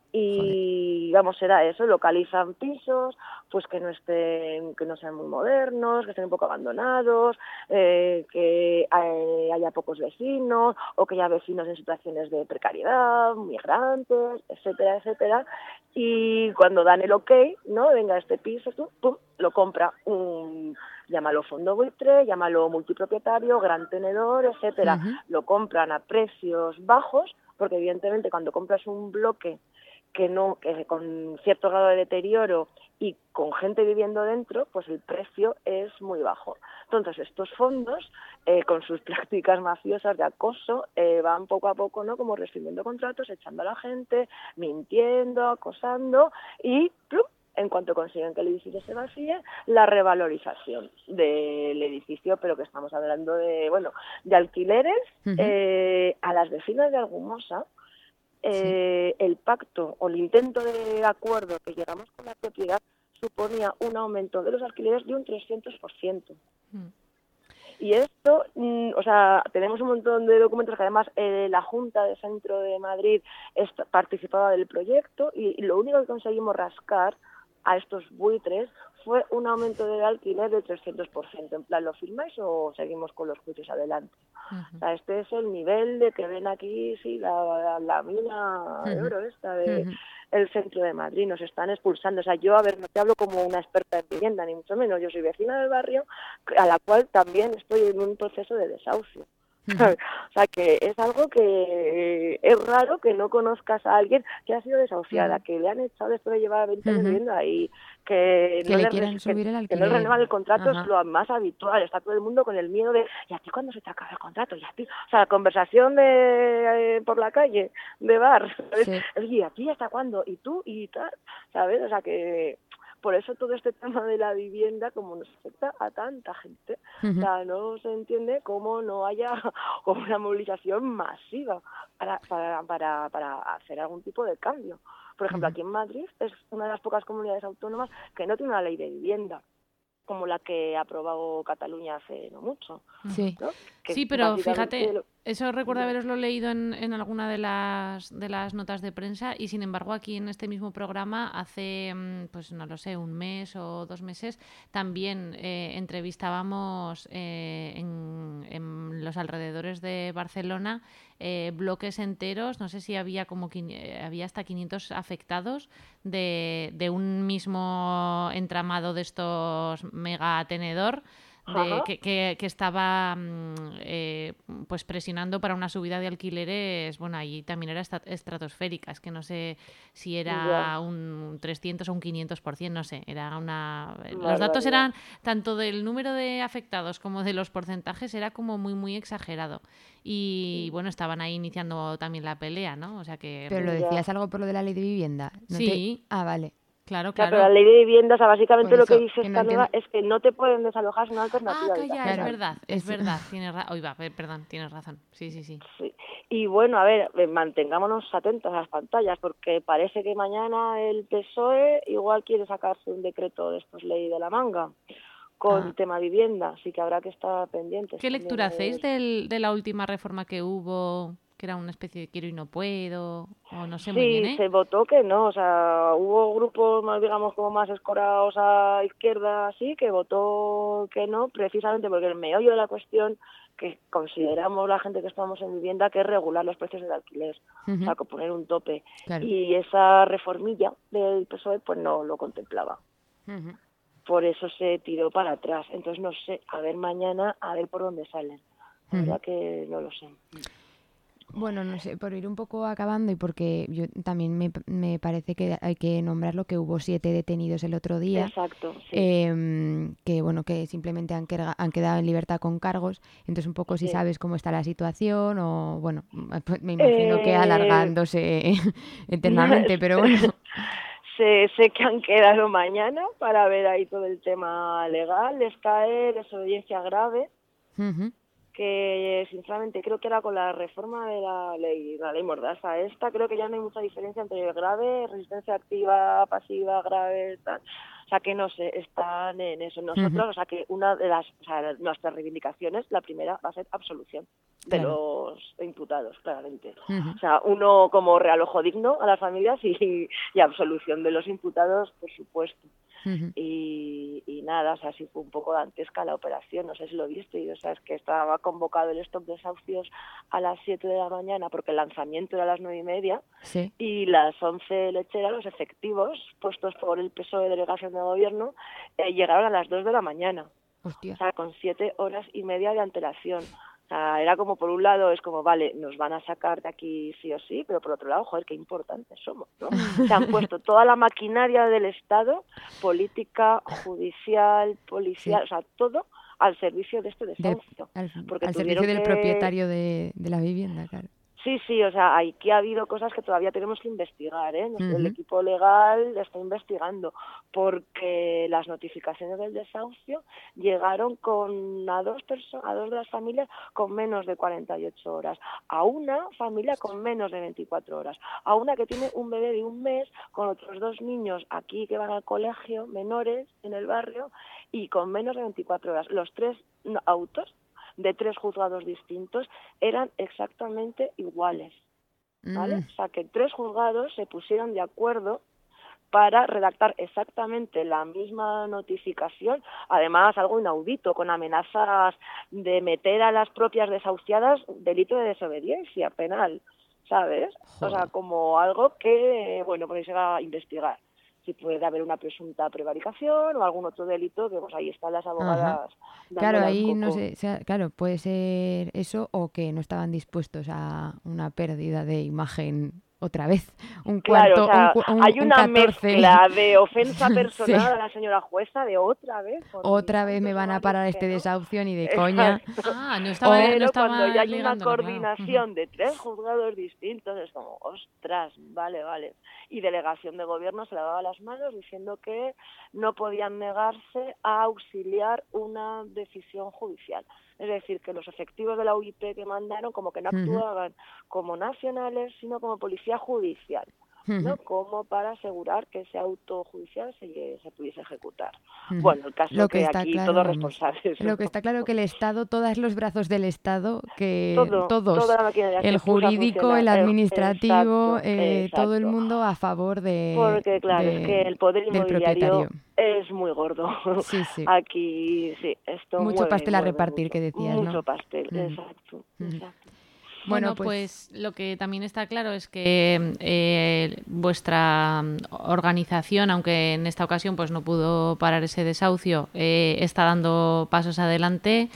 Y vamos, será eso, localizan pisos, pues que no sean muy modernos, que estén un poco abandonados, que haya pocos vecinos, o que haya vecinos en situaciones de precariedad, migrantes, etcétera, etcétera. Y cuando dan el ok, ¿no? Venga, este piso, tú, pum, lo compra llámalo fondo buitre, llámalo multipropietario, gran tenedor, etcétera. Lo compran a precios bajos, porque evidentemente cuando compras un bloque que con cierto grado de deterioro y con gente viviendo dentro, pues el precio es muy bajo. Entonces estos fondos, con sus prácticas mafiosas de acoso, van poco a poco, ¿no? Como rescindiendo contratos, echando a la gente, mintiendo, acosando y ¡plum! En cuanto consiguen que el edificio se vacíe, la revalorización del edificio, pero que estamos hablando de alquileres. A las vecinas de Argumosa, el pacto o el intento de acuerdo que llegamos con la propiedad suponía un aumento de los alquileres de un 300%. Y esto, tenemos un montón de documentos que además la Junta de Centro de Madrid participaba del proyecto y lo único que conseguimos rascar a estos buitres fue un aumento del alquiler del 300%. En plan, ¿lo firmáis o seguimos con los juicios adelante? O sea, este es el nivel de que ven aquí, sí, la mina de oro esta de el centro de Madrid. Nos están expulsando. O sea, yo, no te hablo como una experta en vivienda, ni mucho menos. Yo soy vecina del barrio, a la cual también estoy en un proceso de desahucio. O sea, que es algo que es raro que no conozcas a alguien que ha sido desahuciada, que le han echado después de llevar 20 años viviendo ahí, que no le quieran subir el alquiler. Que no renuevan el contrato. Es lo más habitual. Está todo el mundo con el miedo de ¿y a ti cuándo se te acaba el contrato? ¿Y a ti? O sea, la conversación de por la calle, de bar, ¿sabes? ¿Y a ti hasta cuándo? ¿Y tú? ¿Y tal? ¿Sabes? O sea, que por eso todo este tema de la vivienda, como nos afecta a tanta gente, o sea, no se entiende cómo no haya una movilización masiva para hacer algún tipo de cambio. Por ejemplo, aquí en Madrid es una de las pocas comunidades autónomas que no tiene una ley de vivienda, como la que ha aprobado Cataluña hace no mucho. Sí, ¿no? Sí, pero fíjate, eso recuerdo haberoslo leído en alguna de las notas de prensa y sin embargo aquí en este mismo programa hace, pues no lo sé, un mes o 2 meses también entrevistábamos en los alrededores de Barcelona bloques enteros, no sé si había había hasta 500 afectados de un mismo entramado de estos mega tenedor que estaba pues presionando para una subida de alquileres, bueno, allí también era estratosférica, es que no sé si era un 300 o un 500%, no sé, era los datos eran, tanto del número de afectados como de los porcentajes, era como muy, muy exagerado. Y bueno, estaban ahí iniciando también la pelea, ¿no? O sea que... Pero lo decías algo por lo de la ley de vivienda. Sí. Ah, vale. Claro. Pero la ley de vivienda, o sea, básicamente lo que dice esta nueva es que no te pueden desalojar sin una alternativa. Es verdad, tienes razón. Sí. Y bueno, a ver, mantengámonos atentos a las pantallas, porque parece que mañana el PSOE igual quiere sacarse un decreto de estos ley de la manga con tema vivienda, así que habrá que estar pendientes. ¿Qué lectura hacéis de la última reforma que hubo? Que era una especie de quiero y no puedo, o no sé muy bien, Sí, se votó que no, o sea, hubo grupos más, digamos, como más escorados a izquierda, así, que votó que no, precisamente porque el meollo de la cuestión que consideramos la gente que estamos en vivienda que es regular los precios del alquiler, o sea, que poner un tope. Claro. Y esa reformilla del PSOE pues no lo contemplaba. Por eso se tiró para atrás. Entonces, no sé, a ver mañana, a ver por dónde salen. La verdad que no lo sé. Bueno, no sé, por ir un poco acabando y porque yo también me parece que hay que nombrar lo que hubo 7 detenidos el otro día. Exacto, sí. Que bueno, que simplemente han quedado en libertad con cargos. Entonces un poco si sabes cómo está la situación o bueno, pues me imagino que alargándose eternamente, pero bueno. Sé que han quedado mañana para ver ahí todo el tema legal. Les cae desobediencia grave. Uh-huh. Que sinceramente creo que era con la reforma de la ley Mordaza esta, creo que ya no hay mucha diferencia entre grave, resistencia activa, pasiva, grave, tal. O sea que no sé, están en eso. Nosotros, o sea que una de nuestras reivindicaciones, la primera va a ser absolución de los imputados, claramente. O sea, uno como realojo digno a las familias y absolución de los imputados, por supuesto. Y nada, o sea, sí fue un poco dantesca la operación, no sé si lo viste, y o sea, es que estaba convocado el stop de desahucios a las 7 de la mañana porque el lanzamiento era a las 9:30 y las 11 lecheras, los efectivos puestos por el PSOE Delegación de Gobierno, llegaron a las 2 de la mañana. Hostia. O sea, con 7 horas y media de antelación. O sea, era como, por un lado, es como, vale, nos van a sacar de aquí sí o sí, pero por otro lado, joder, qué importantes somos, ¿no? Se han puesto toda la maquinaria del Estado, política, judicial, policial, o sea, todo al servicio de este desahucio. Al servicio del propietario de la vivienda, claro. Sí, o sea, aquí ha habido cosas que todavía tenemos que investigar, ¿eh? El equipo legal está investigando, porque las notificaciones del desahucio llegaron a dos de las familias con menos de 48 horas, a una familia con menos de 24 horas, a una que tiene un bebé de 1 mes, con otros 2 niños aquí que van al colegio, menores, en el barrio, y con menos de 24 horas. Los 3 autos de 3 juzgados distintos eran exactamente iguales, ¿vale? O sea, que 3 juzgados se pusieron de acuerdo para redactar exactamente la misma notificación, además algo inaudito, con amenazas de meter a las propias desahuciadas delito de desobediencia penal, ¿sabes? Joder. O sea, como algo que, bueno, pues se va a investigar. Si puede haber una presunta prevaricación o algún otro delito, que pues ahí están las abogadas. Claro, ahí no sé, o sea, claro, puede ser eso o que no estaban dispuestos a una pérdida de imagen otra vez. Un cuarto, claro, o sea, hay una 14. Mezcla de ofensa personal a la señora jueza de otra vez. Otra vez me van a parar este desahucio ni de coña. No estaba cuando ya hay una claro. coordinación de 3 juzgados distintos, es como, ostras, vale. Y delegación de gobierno se lavaba las manos diciendo que no podían negarse a auxiliar una decisión judicial. Es decir, que los efectivos de la UIP que mandaron como que no actuaban como nacionales, sino como policía judicial, ¿no? Como para asegurar que ese auto judicial se pudiese ejecutar. Bueno, el caso es que aquí claro, todos responsables. Lo que está claro que el Estado, todos los brazos del Estado, que toda la maquinaria el jurídico, el administrativo, exacto. todo el mundo a favor de... Porque claro, es que el poder inmobiliario es muy gordo. Sí. Aquí, sí, esto mucho pastel a repartir, mucho. que decías, mucho ¿no? pastel, exacto. Bueno, pues lo que también está claro es que vuestra organización, aunque en esta ocasión pues no pudo parar ese desahucio, está dando pasos adelante,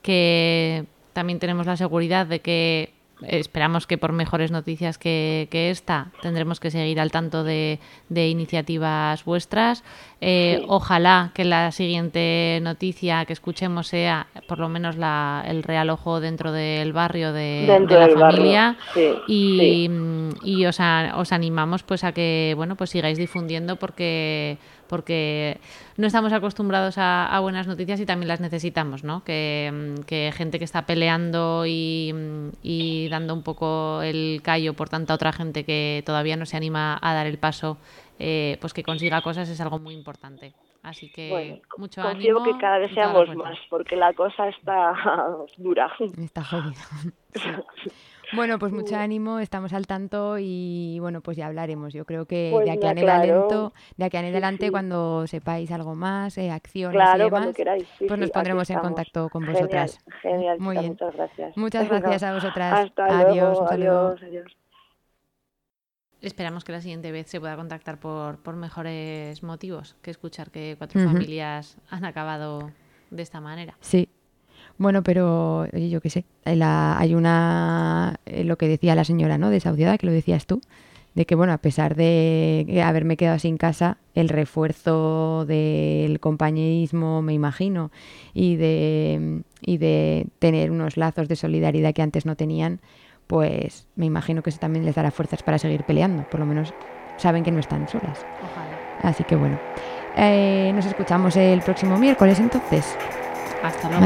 que también tenemos la seguridad de que esperamos que por mejores noticias que esta tendremos que seguir al tanto de iniciativas vuestras. Ojalá que la siguiente noticia que escuchemos sea por lo menos el realojo dentro del barrio de la familia. Y os animamos pues a que pues sigáis difundiendo porque no estamos acostumbrados a buenas noticias y también las necesitamos, ¿no? Que gente que está peleando y dando un poco el callo por tanta otra gente que todavía no se anima a dar el paso, pues que consiga cosas es algo muy importante. Así que mucho ánimo. Confío que cada vez seamos más, porque la cosa está dura. Está jodida. Sí. Bueno, pues mucho ánimo, estamos al tanto y bueno, pues ya hablaremos. Yo creo que pues de aquí en adelante, cuando sepáis algo más, acciones y demás, cuando queráis, pues nos pondremos en contacto con vosotras. Genial, muy bien. Muchas gracias. Muchas gracias a vosotras. Hasta adiós, luego, un adiós. Esperamos que la siguiente vez se pueda contactar por mejores motivos que escuchar que 4 familias han acabado de esta manera. Sí. Bueno, pero oye, yo qué sé, hay una, lo que decía la señora, ¿no?, desahuciada, que lo decías tú, de que, bueno, a pesar de haberme quedado sin casa, el refuerzo del compañerismo, me imagino, y de tener unos lazos de solidaridad que antes no tenían, pues me imagino que eso también les dará fuerzas para seguir peleando. Por lo menos saben que no están solas. Ojalá. Así que bueno, nos escuchamos el próximo miércoles entonces. Hasta luego.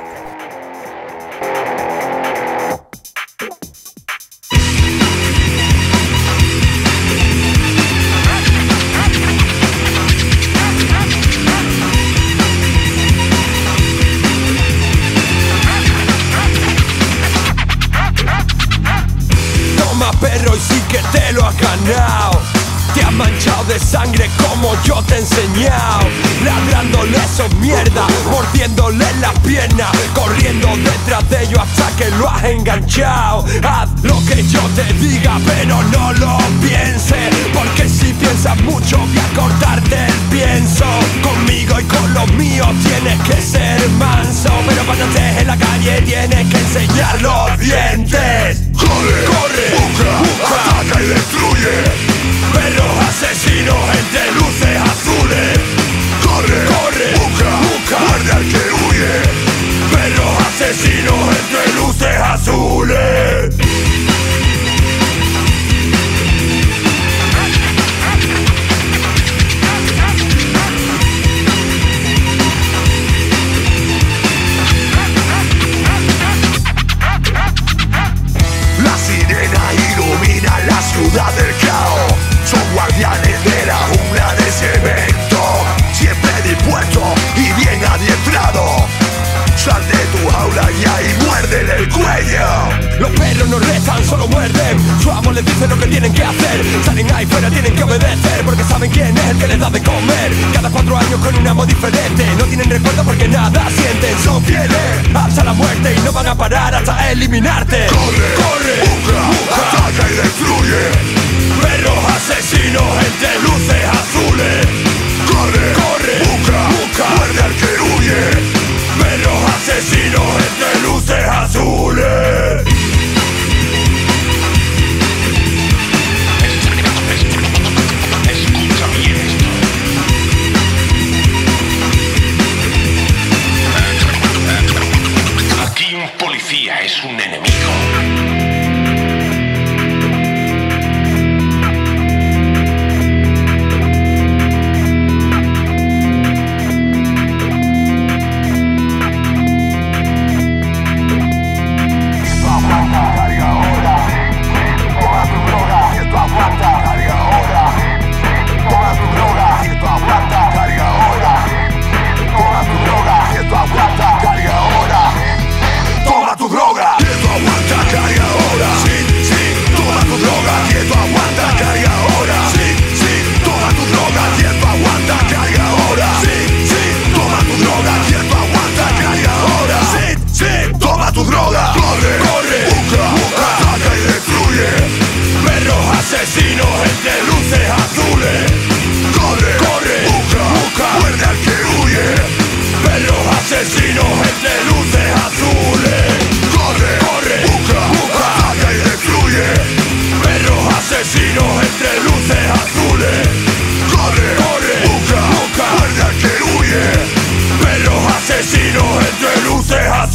Perro, y sí que te lo has ganado. Te has manchado de sangre como yo te he enseñado. Ladrándole esos mierda, mordiéndole las piernas, corriendo detrás de ellos hasta que lo has enganchado. Haz lo que yo te diga, pero no lo pienses, porque si piensas mucho voy a cortarte el pienso. Conmigo y con los míos tienes que ser manso, pero cuando estés en la calle tienes que enseñar los dientes. Corre, busca, ataca y destruye. Perros asesinos entre luces azules. Corre, busca, muerde al que huye. Perros asesinos entre luces azules. La sirena ilumina la ciudad del caos. Son guardianes de la jungla de cemento, siempre dispuestos y bien adiestrados. Sal de tu jaula y ahí muérdele el cuello. Los perros no rezan, solo muerden. Su amo les dice lo que tienen que hacer. Salen ahí fuera, tienen que obedecer, porque saben quién es el que les da de comer. Cada 4 años con un amo diferente. No tienen recuerdo porque nada sienten. Son fieles hasta la muerte y no van a parar hasta eliminarte. Corre, busca, ataca y destruye. Perros asesinos entre luces azules. Corre, busca, muerde al que huye. Perros asesinos entre luces azules. Escucha bien esto. Aquí un policía es un enemigo. Asesinos entre luces azules. Corre, busca, muerde al que huye. Perros asesinos entre luces azules. Corre, busca, ataca y destruye. Perros asesinos entre luces azules. Corre, busca, muerde al que huye. Perros asesinos entre luces azules.